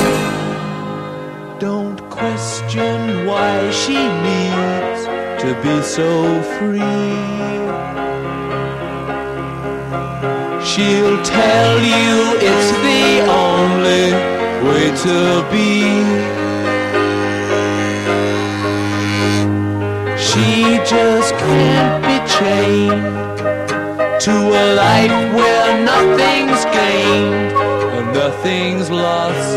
Don't question why she needs to be so free. She'll tell you it's the only way to be. She just can't be chained to a life where nothing's gained and nothing's lost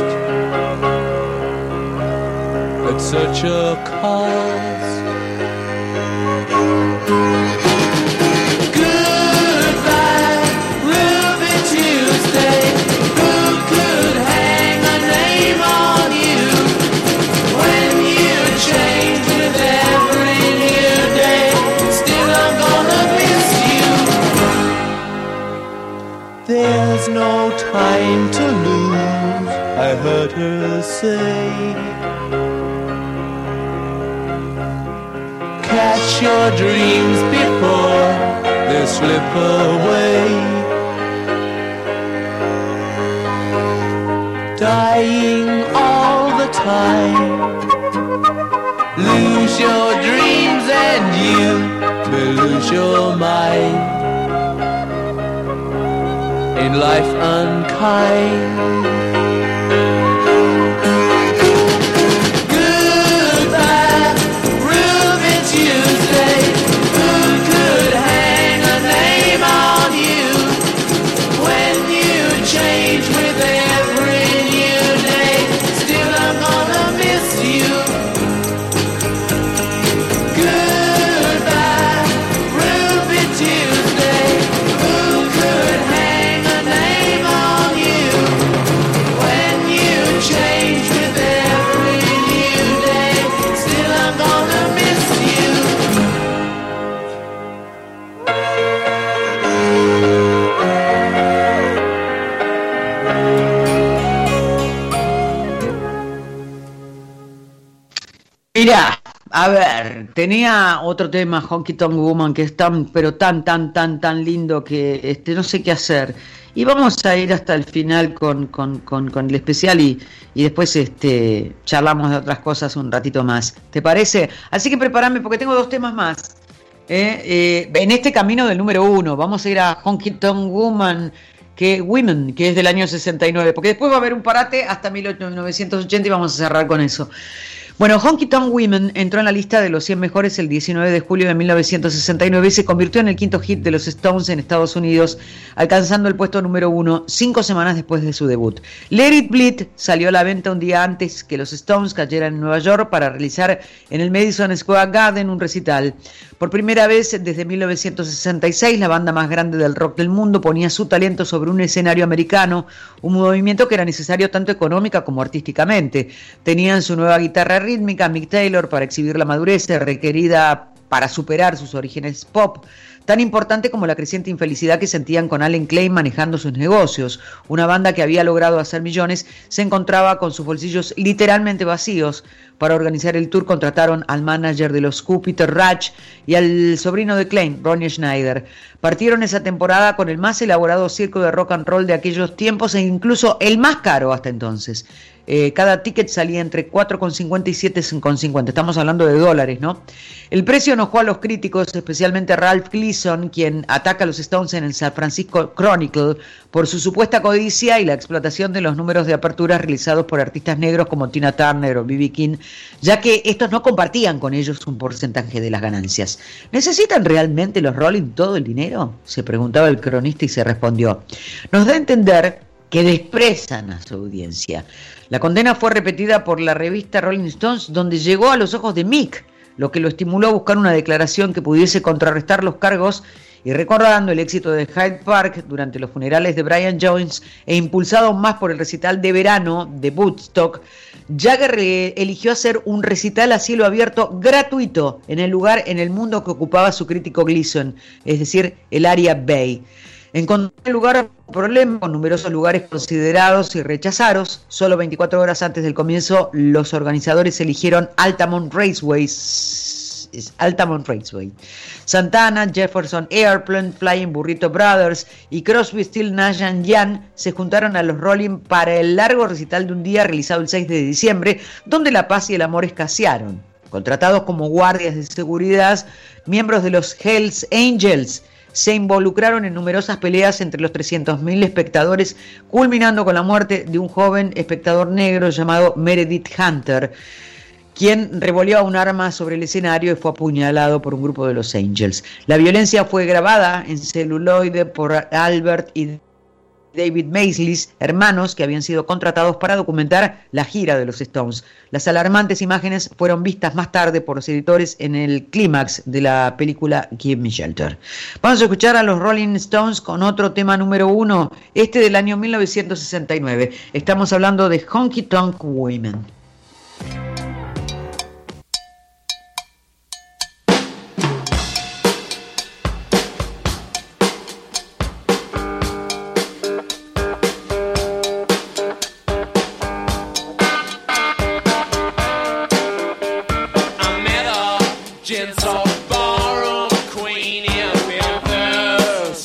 at such a cost. There's no time to lose, I heard her say. Catch your dreams before they slip away. Die crying all the time. Lose your dreams and you may lose your mind. In life unkind. Goodbye, Ruby Tuesday. Who could hang a name on you when you change with every new day? Still I'm gonna miss you. Goodbye, Ruby Tuesday. Who could hang a name on you when you change with every new day? Still I'm gonna miss you. Mirá, a ver, tenía otro tema, Honky Tonk Woman, que es tan lindo que no sé qué hacer. Y vamos a ir hasta el final con el especial y después charlamos de otras cosas un ratito más. ¿Te parece? Así que prepárame porque tengo 2 temas más. En este camino del número 1, vamos a ir a Honky Tonk Woman, Women, que es del año 69, porque después va a haber un parate hasta 1980 y vamos a cerrar con eso. Bueno, Honky Tonk Women entró en la lista de los 100 mejores el 19 de julio de 1969 y se convirtió en el 5º hit de los Stones en Estados Unidos, alcanzando el puesto número 1 5 semanas después de su debut. Let It Bleed salió a la venta un día antes que los Stones cayeran en Nueva York para realizar en el Madison Square Garden un recital. Por primera vez desde 1966, la banda más grande del rock del mundo ponía su talento sobre un escenario americano, un movimiento que era necesario tanto económica como artísticamente. Tenían su nueva guitarra rítmica, Mick Taylor, para exhibir la madurez requerida para superar sus orígenes pop, tan importante como la creciente infelicidad que sentían con Allen Klein manejando sus negocios. Una banda que había logrado hacer millones se encontraba con sus bolsillos literalmente vacíos. Para organizar el tour contrataron al manager de los Who, Peter Rach, y al sobrino de Klein, Ronnie Schneider. Partieron esa temporada con el más elaborado circo de rock and roll de aquellos tiempos e incluso el más caro hasta entonces. Cada ticket salía entre 4,50 y 7,50. Estamos hablando de dólares, ¿no? El precio enojó a los críticos, especialmente a Ralph Gleason, quien ataca a los Stones en el San Francisco Chronicle por su supuesta codicia y la explotación de los números de aperturas realizados por artistas negros como Tina Turner o B.B. King, ya que estos no compartían con ellos un porcentaje de las ganancias. ¿Necesitan realmente los Rolling todo el dinero?, se preguntaba el cronista y se respondió. Nos da a entender que desprecian a su audiencia. La condena fue repetida por la revista Rolling Stones, donde llegó a los ojos de Mick, lo que lo estimuló a buscar una declaración que pudiese contrarrestar los cargos, y recordando el éxito de Hyde Park durante los funerales de Brian Jones e impulsado más por el recital de verano de Woodstock, Jagger eligió hacer un recital a cielo abierto gratuito en el lugar en el mundo que ocupaba su crítico Gleason, es decir, el área Bay. Encontró el lugar un problema con numerosos lugares considerados y rechazados. Solo 24 horas antes del comienzo, los organizadores eligieron Altamont Raceway. Santana, Jefferson Airplane, Flying Burrito Brothers y Crosby, Stills, Nash & Young se juntaron a los Rolling para el largo recital de un día realizado el 6 de diciembre, donde la paz y el amor escasearon. Contratados como guardias de seguridad, miembros de los Hells Angels se involucraron en numerosas peleas entre los 300.000 espectadores, culminando con la muerte de un joven espectador negro llamado Meredith Hunter, quien revolvió un arma sobre el escenario y fue apuñalado por un grupo de los Angels. La violencia fue grabada en celuloide por Albert y David Maysles, hermanos que habían sido contratados para documentar la gira de los Stones. Las alarmantes imágenes fueron vistas más tarde por los editores en el clímax de la película Give Me Shelter. Vamos a escuchar a los Rolling Stones con otro tema número 1, del año 1969. Estamos hablando de Honky Tonk Women.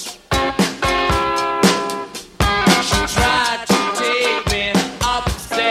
Upstairs.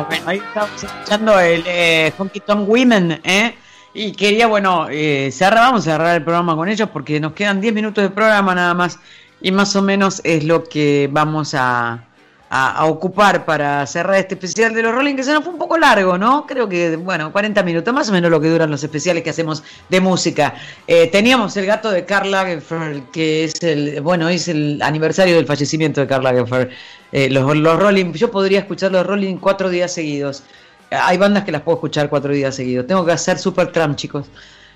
Bueno, ahí estamos escuchando el Honky Tonk Women, y quería, vamos a cerrar el programa con ellos porque nos quedan 10 minutos de programa nada más, y más o menos es lo que vamos a ocupar para cerrar este especial de los Rolling, que se nos fue un poco largo, ¿no? Creo que, 40 minutos, más o menos lo que duran los especiales que hacemos de música. Teníamos el gato de Karl Lagerfeld, que es el aniversario del fallecimiento de Karl Lagerfeld. Los Rolling, yo podría escuchar los Rolling 4 días seguidos. Hay bandas que las puedo escuchar 4 días seguidos. Tengo que hacer Supertramp, chicos.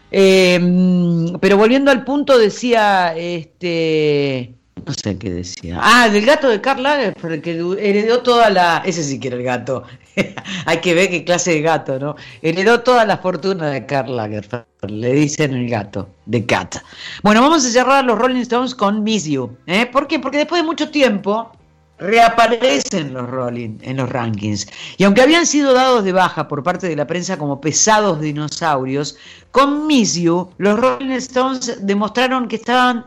Pero volviendo al punto, decía, no sé qué decía. Del gato de Karl Lagerfeld, que heredó toda la... Ese sí que era el gato. Hay que ver qué clase de gato, ¿no? Heredó toda la fortuna de Karl Lagerfeld. Le dicen el gato, The Cat. Bueno, vamos a cerrar los Rolling Stones con Miss You. ¿Por qué? Porque después de mucho tiempo reaparecen los Rolling en los rankings. Y aunque habían sido dados de baja por parte de la prensa como pesados dinosaurios, con Miss You, los Rolling Stones demostraron que estaban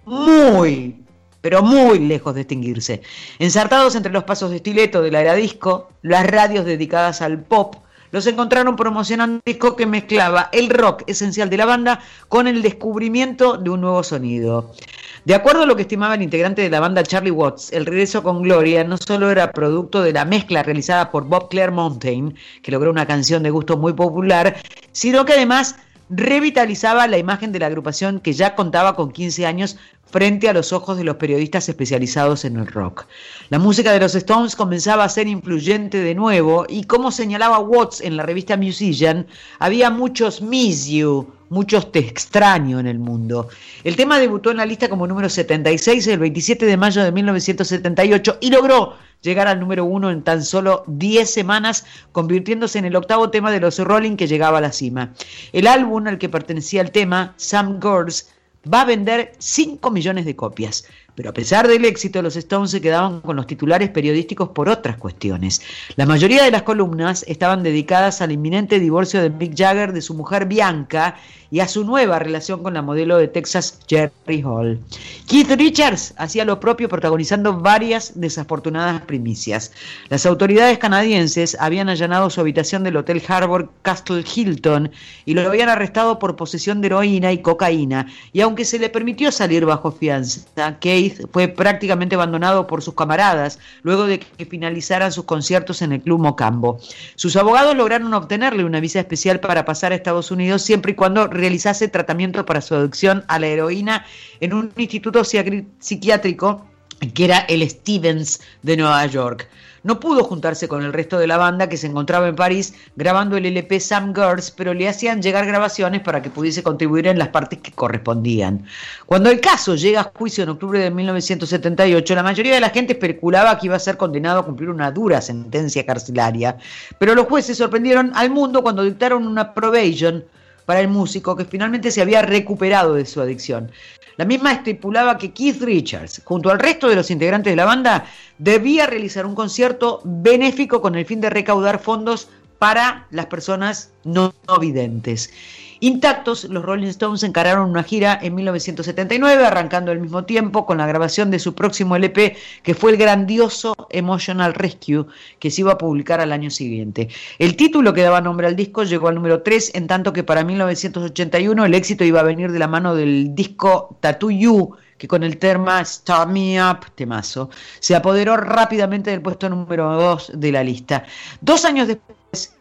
muy, pero muy lejos de extinguirse. Ensartados entre los pasos de estileto de la era disco, las radios dedicadas al pop, los encontraron promocionando un disco que mezclaba el rock esencial de la banda con el descubrimiento de un nuevo sonido. De acuerdo a lo que estimaba el integrante de la banda Charlie Watts, el regreso con Gloria no solo era producto de la mezcla realizada por Bob Clearmountain, que logró una canción de gusto muy popular, sino que además revitalizaba la imagen de la agrupación, que ya contaba con 15 años frente a los ojos de los periodistas especializados en el rock. La música de los Stones comenzaba a ser influyente de nuevo, y como señalaba Watts en la revista Musician, había muchos Miss You, muchos Te extraño en el mundo. El tema debutó en la lista como número 76 el 27 de mayo de 1978 y logró llegar al número 1 en tan solo 10 semanas, convirtiéndose en el 8º tema de los Rolling que llegaba a la cima. El álbum al que pertenecía el tema, Some Girls, va a vender 5 millones de copias. Pero a pesar del éxito, los Stones se quedaban con los titulares periodísticos por otras cuestiones. La mayoría de las columnas estaban dedicadas al inminente divorcio de Mick Jagger de su mujer Bianca y a su nueva relación con la modelo de Texas Jerry Hall. Keith Richards hacía lo propio, protagonizando varias desafortunadas primicias. Las autoridades canadienses habían allanado su habitación del Hotel Harbour Castle Hilton y lo habían arrestado por posesión de heroína y cocaína, y aunque se le permitió salir bajo fianza, Keith fue prácticamente abandonado por sus camaradas luego de que finalizaran sus conciertos en el Club Mocambo. Sus abogados lograron obtenerle una visa especial para pasar a Estados Unidos siempre y cuando realizase tratamiento para su adicción a la heroína en un instituto psiquiátrico que era el Stevens de Nueva York. No pudo juntarse con el resto de la banda, que se encontraba en París grabando el LP Some Girls, pero le hacían llegar grabaciones para que pudiese contribuir en las partes que correspondían. Cuando el caso llega a juicio en octubre de 1978, la mayoría de la gente especulaba que iba a ser condenado a cumplir una dura sentencia carcelaria, pero los jueces sorprendieron al mundo cuando dictaron una probation para el músico, que finalmente se había recuperado de su adicción. La misma estipulaba que Keith Richards, junto al resto de los integrantes de la banda, debía realizar un concierto benéfico con el fin de recaudar fondos para las personas no videntes. Intactos, los Rolling Stones encararon una gira en 1979, arrancando al mismo tiempo con la grabación de su próximo LP, que fue el grandioso Emotional Rescue, que se iba a publicar al año siguiente. El título que daba nombre al disco llegó al número 3, en tanto que para 1981 el éxito iba a venir de la mano del disco Tattoo You, que con el tema Start Me Up, temazo, se apoderó rápidamente del puesto número 2 de la lista. 2 años después,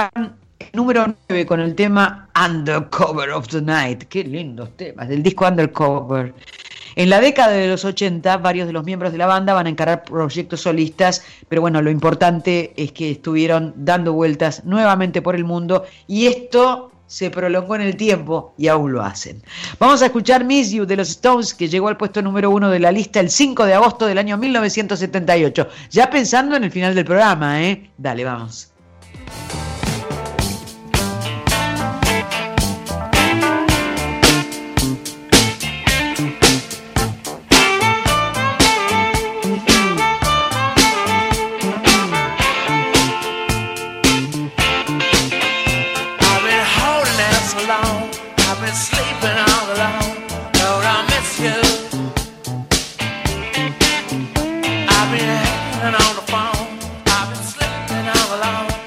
número 9 con el tema Undercover of the Night. Qué lindos temas del disco Undercover. En la década de los 80, varios de los miembros de la banda van a encarar proyectos solistas, pero bueno, lo importante es que estuvieron dando vueltas nuevamente por el mundo, y esto se prolongó en el tiempo y aún lo hacen. Vamos a escuchar Miss You de los Stones, que llegó al puesto número 1 de la lista el 5 de agosto del año 1978. Ya pensando en el final del programa, ¿eh? Dale, vamos. On the phone, I've been sleeping all alone.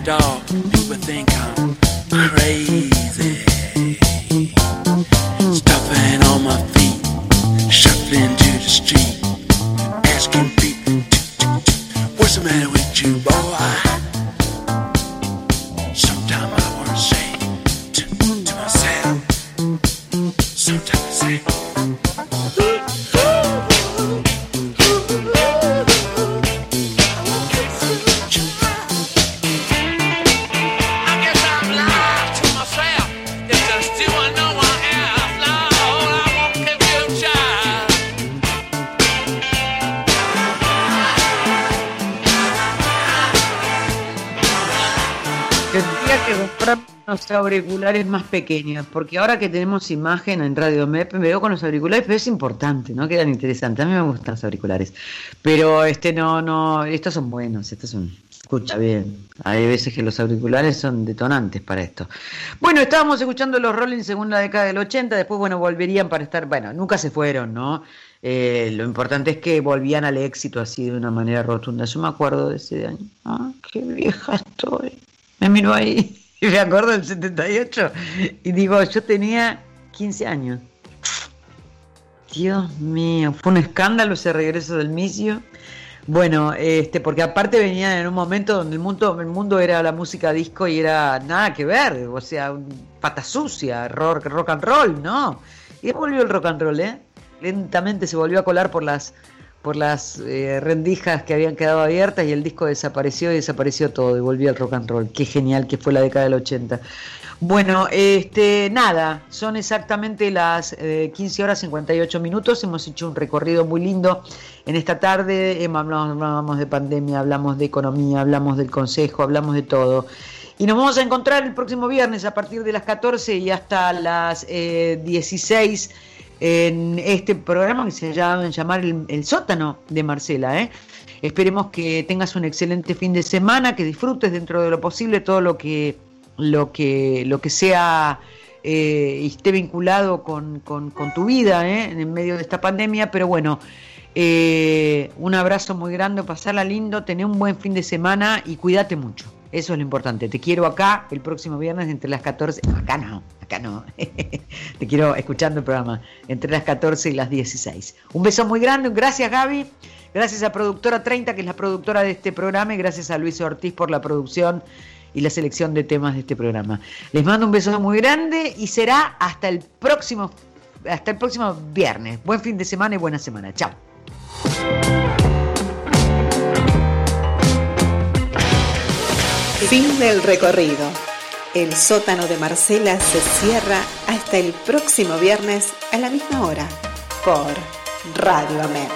dog, people think I'm crazy. Stuffing on my feet, shuffling to the street, asking people, what's the matter with you, boy? Sometimes I want to say to myself, sometimes I say, unos auriculares más pequeños, porque ahora que tenemos imagen en Radio MEP me veo con los auriculares, pero es importante, ¿no? Quedan interesantes. A mí me gustan los auriculares, pero no, estos son buenos, estos son, escucha bien. Hay veces que los auriculares son detonantes para esto. Bueno, estábamos escuchando los Rolling según la década del 80, después, bueno, volverían para estar, bueno, nunca se fueron, ¿no? Lo importante es que volvían al éxito así de una manera rotunda. Yo me acuerdo de ese año. Ah, qué vieja estoy. Me miro ahí y me acuerdo del 78 y digo, yo tenía 15 años. Dios mío, fue un escándalo ese regreso del Misio. Bueno, porque aparte venían en un momento donde el mundo era la música disco y era nada que ver, o sea, pata sucia, rock and roll, ¿no? Y después volvió el rock and roll, lentamente se volvió a colar por las rendijas que habían quedado abiertas y el disco desapareció y desapareció todo y volvió al rock and roll. Qué genial que fue la década del 80. Bueno, nada, son exactamente las 15 horas 58 minutos. Hemos hecho un recorrido muy lindo en esta tarde. Hablamos de pandemia, hablamos de economía, hablamos del consejo, hablamos de todo. Y nos vamos a encontrar el próximo viernes a partir de las 14 y hasta las 16 en este programa que se llama el Sótano de Marcela. Esperemos que tengas un excelente fin de semana, que disfrutes dentro de lo posible todo lo que sea y esté vinculado con tu vida en medio de esta pandemia. Pero bueno, un abrazo muy grande, pasarla lindo, tener un buen fin de semana y cuídate mucho. Eso es lo importante. Te quiero acá el próximo viernes entre las 14. Acá no. Te quiero escuchando el programa entre las 14 y las 16. Un beso muy grande. Gracias, Gaby. Gracias a Productora 30, que es la productora de este programa. Y gracias a Luis Ortiz por la producción y la selección de temas de este programa. Les mando un beso muy grande y será hasta el próximo viernes. Buen fin de semana y buena semana. Chao. Fin del recorrido. El Sótano de Marcela se cierra hasta el próximo viernes a la misma hora por Radio AMEP.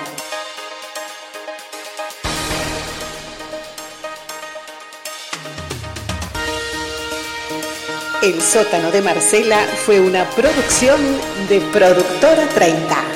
El Sótano de Marcela fue una producción de Productora 30.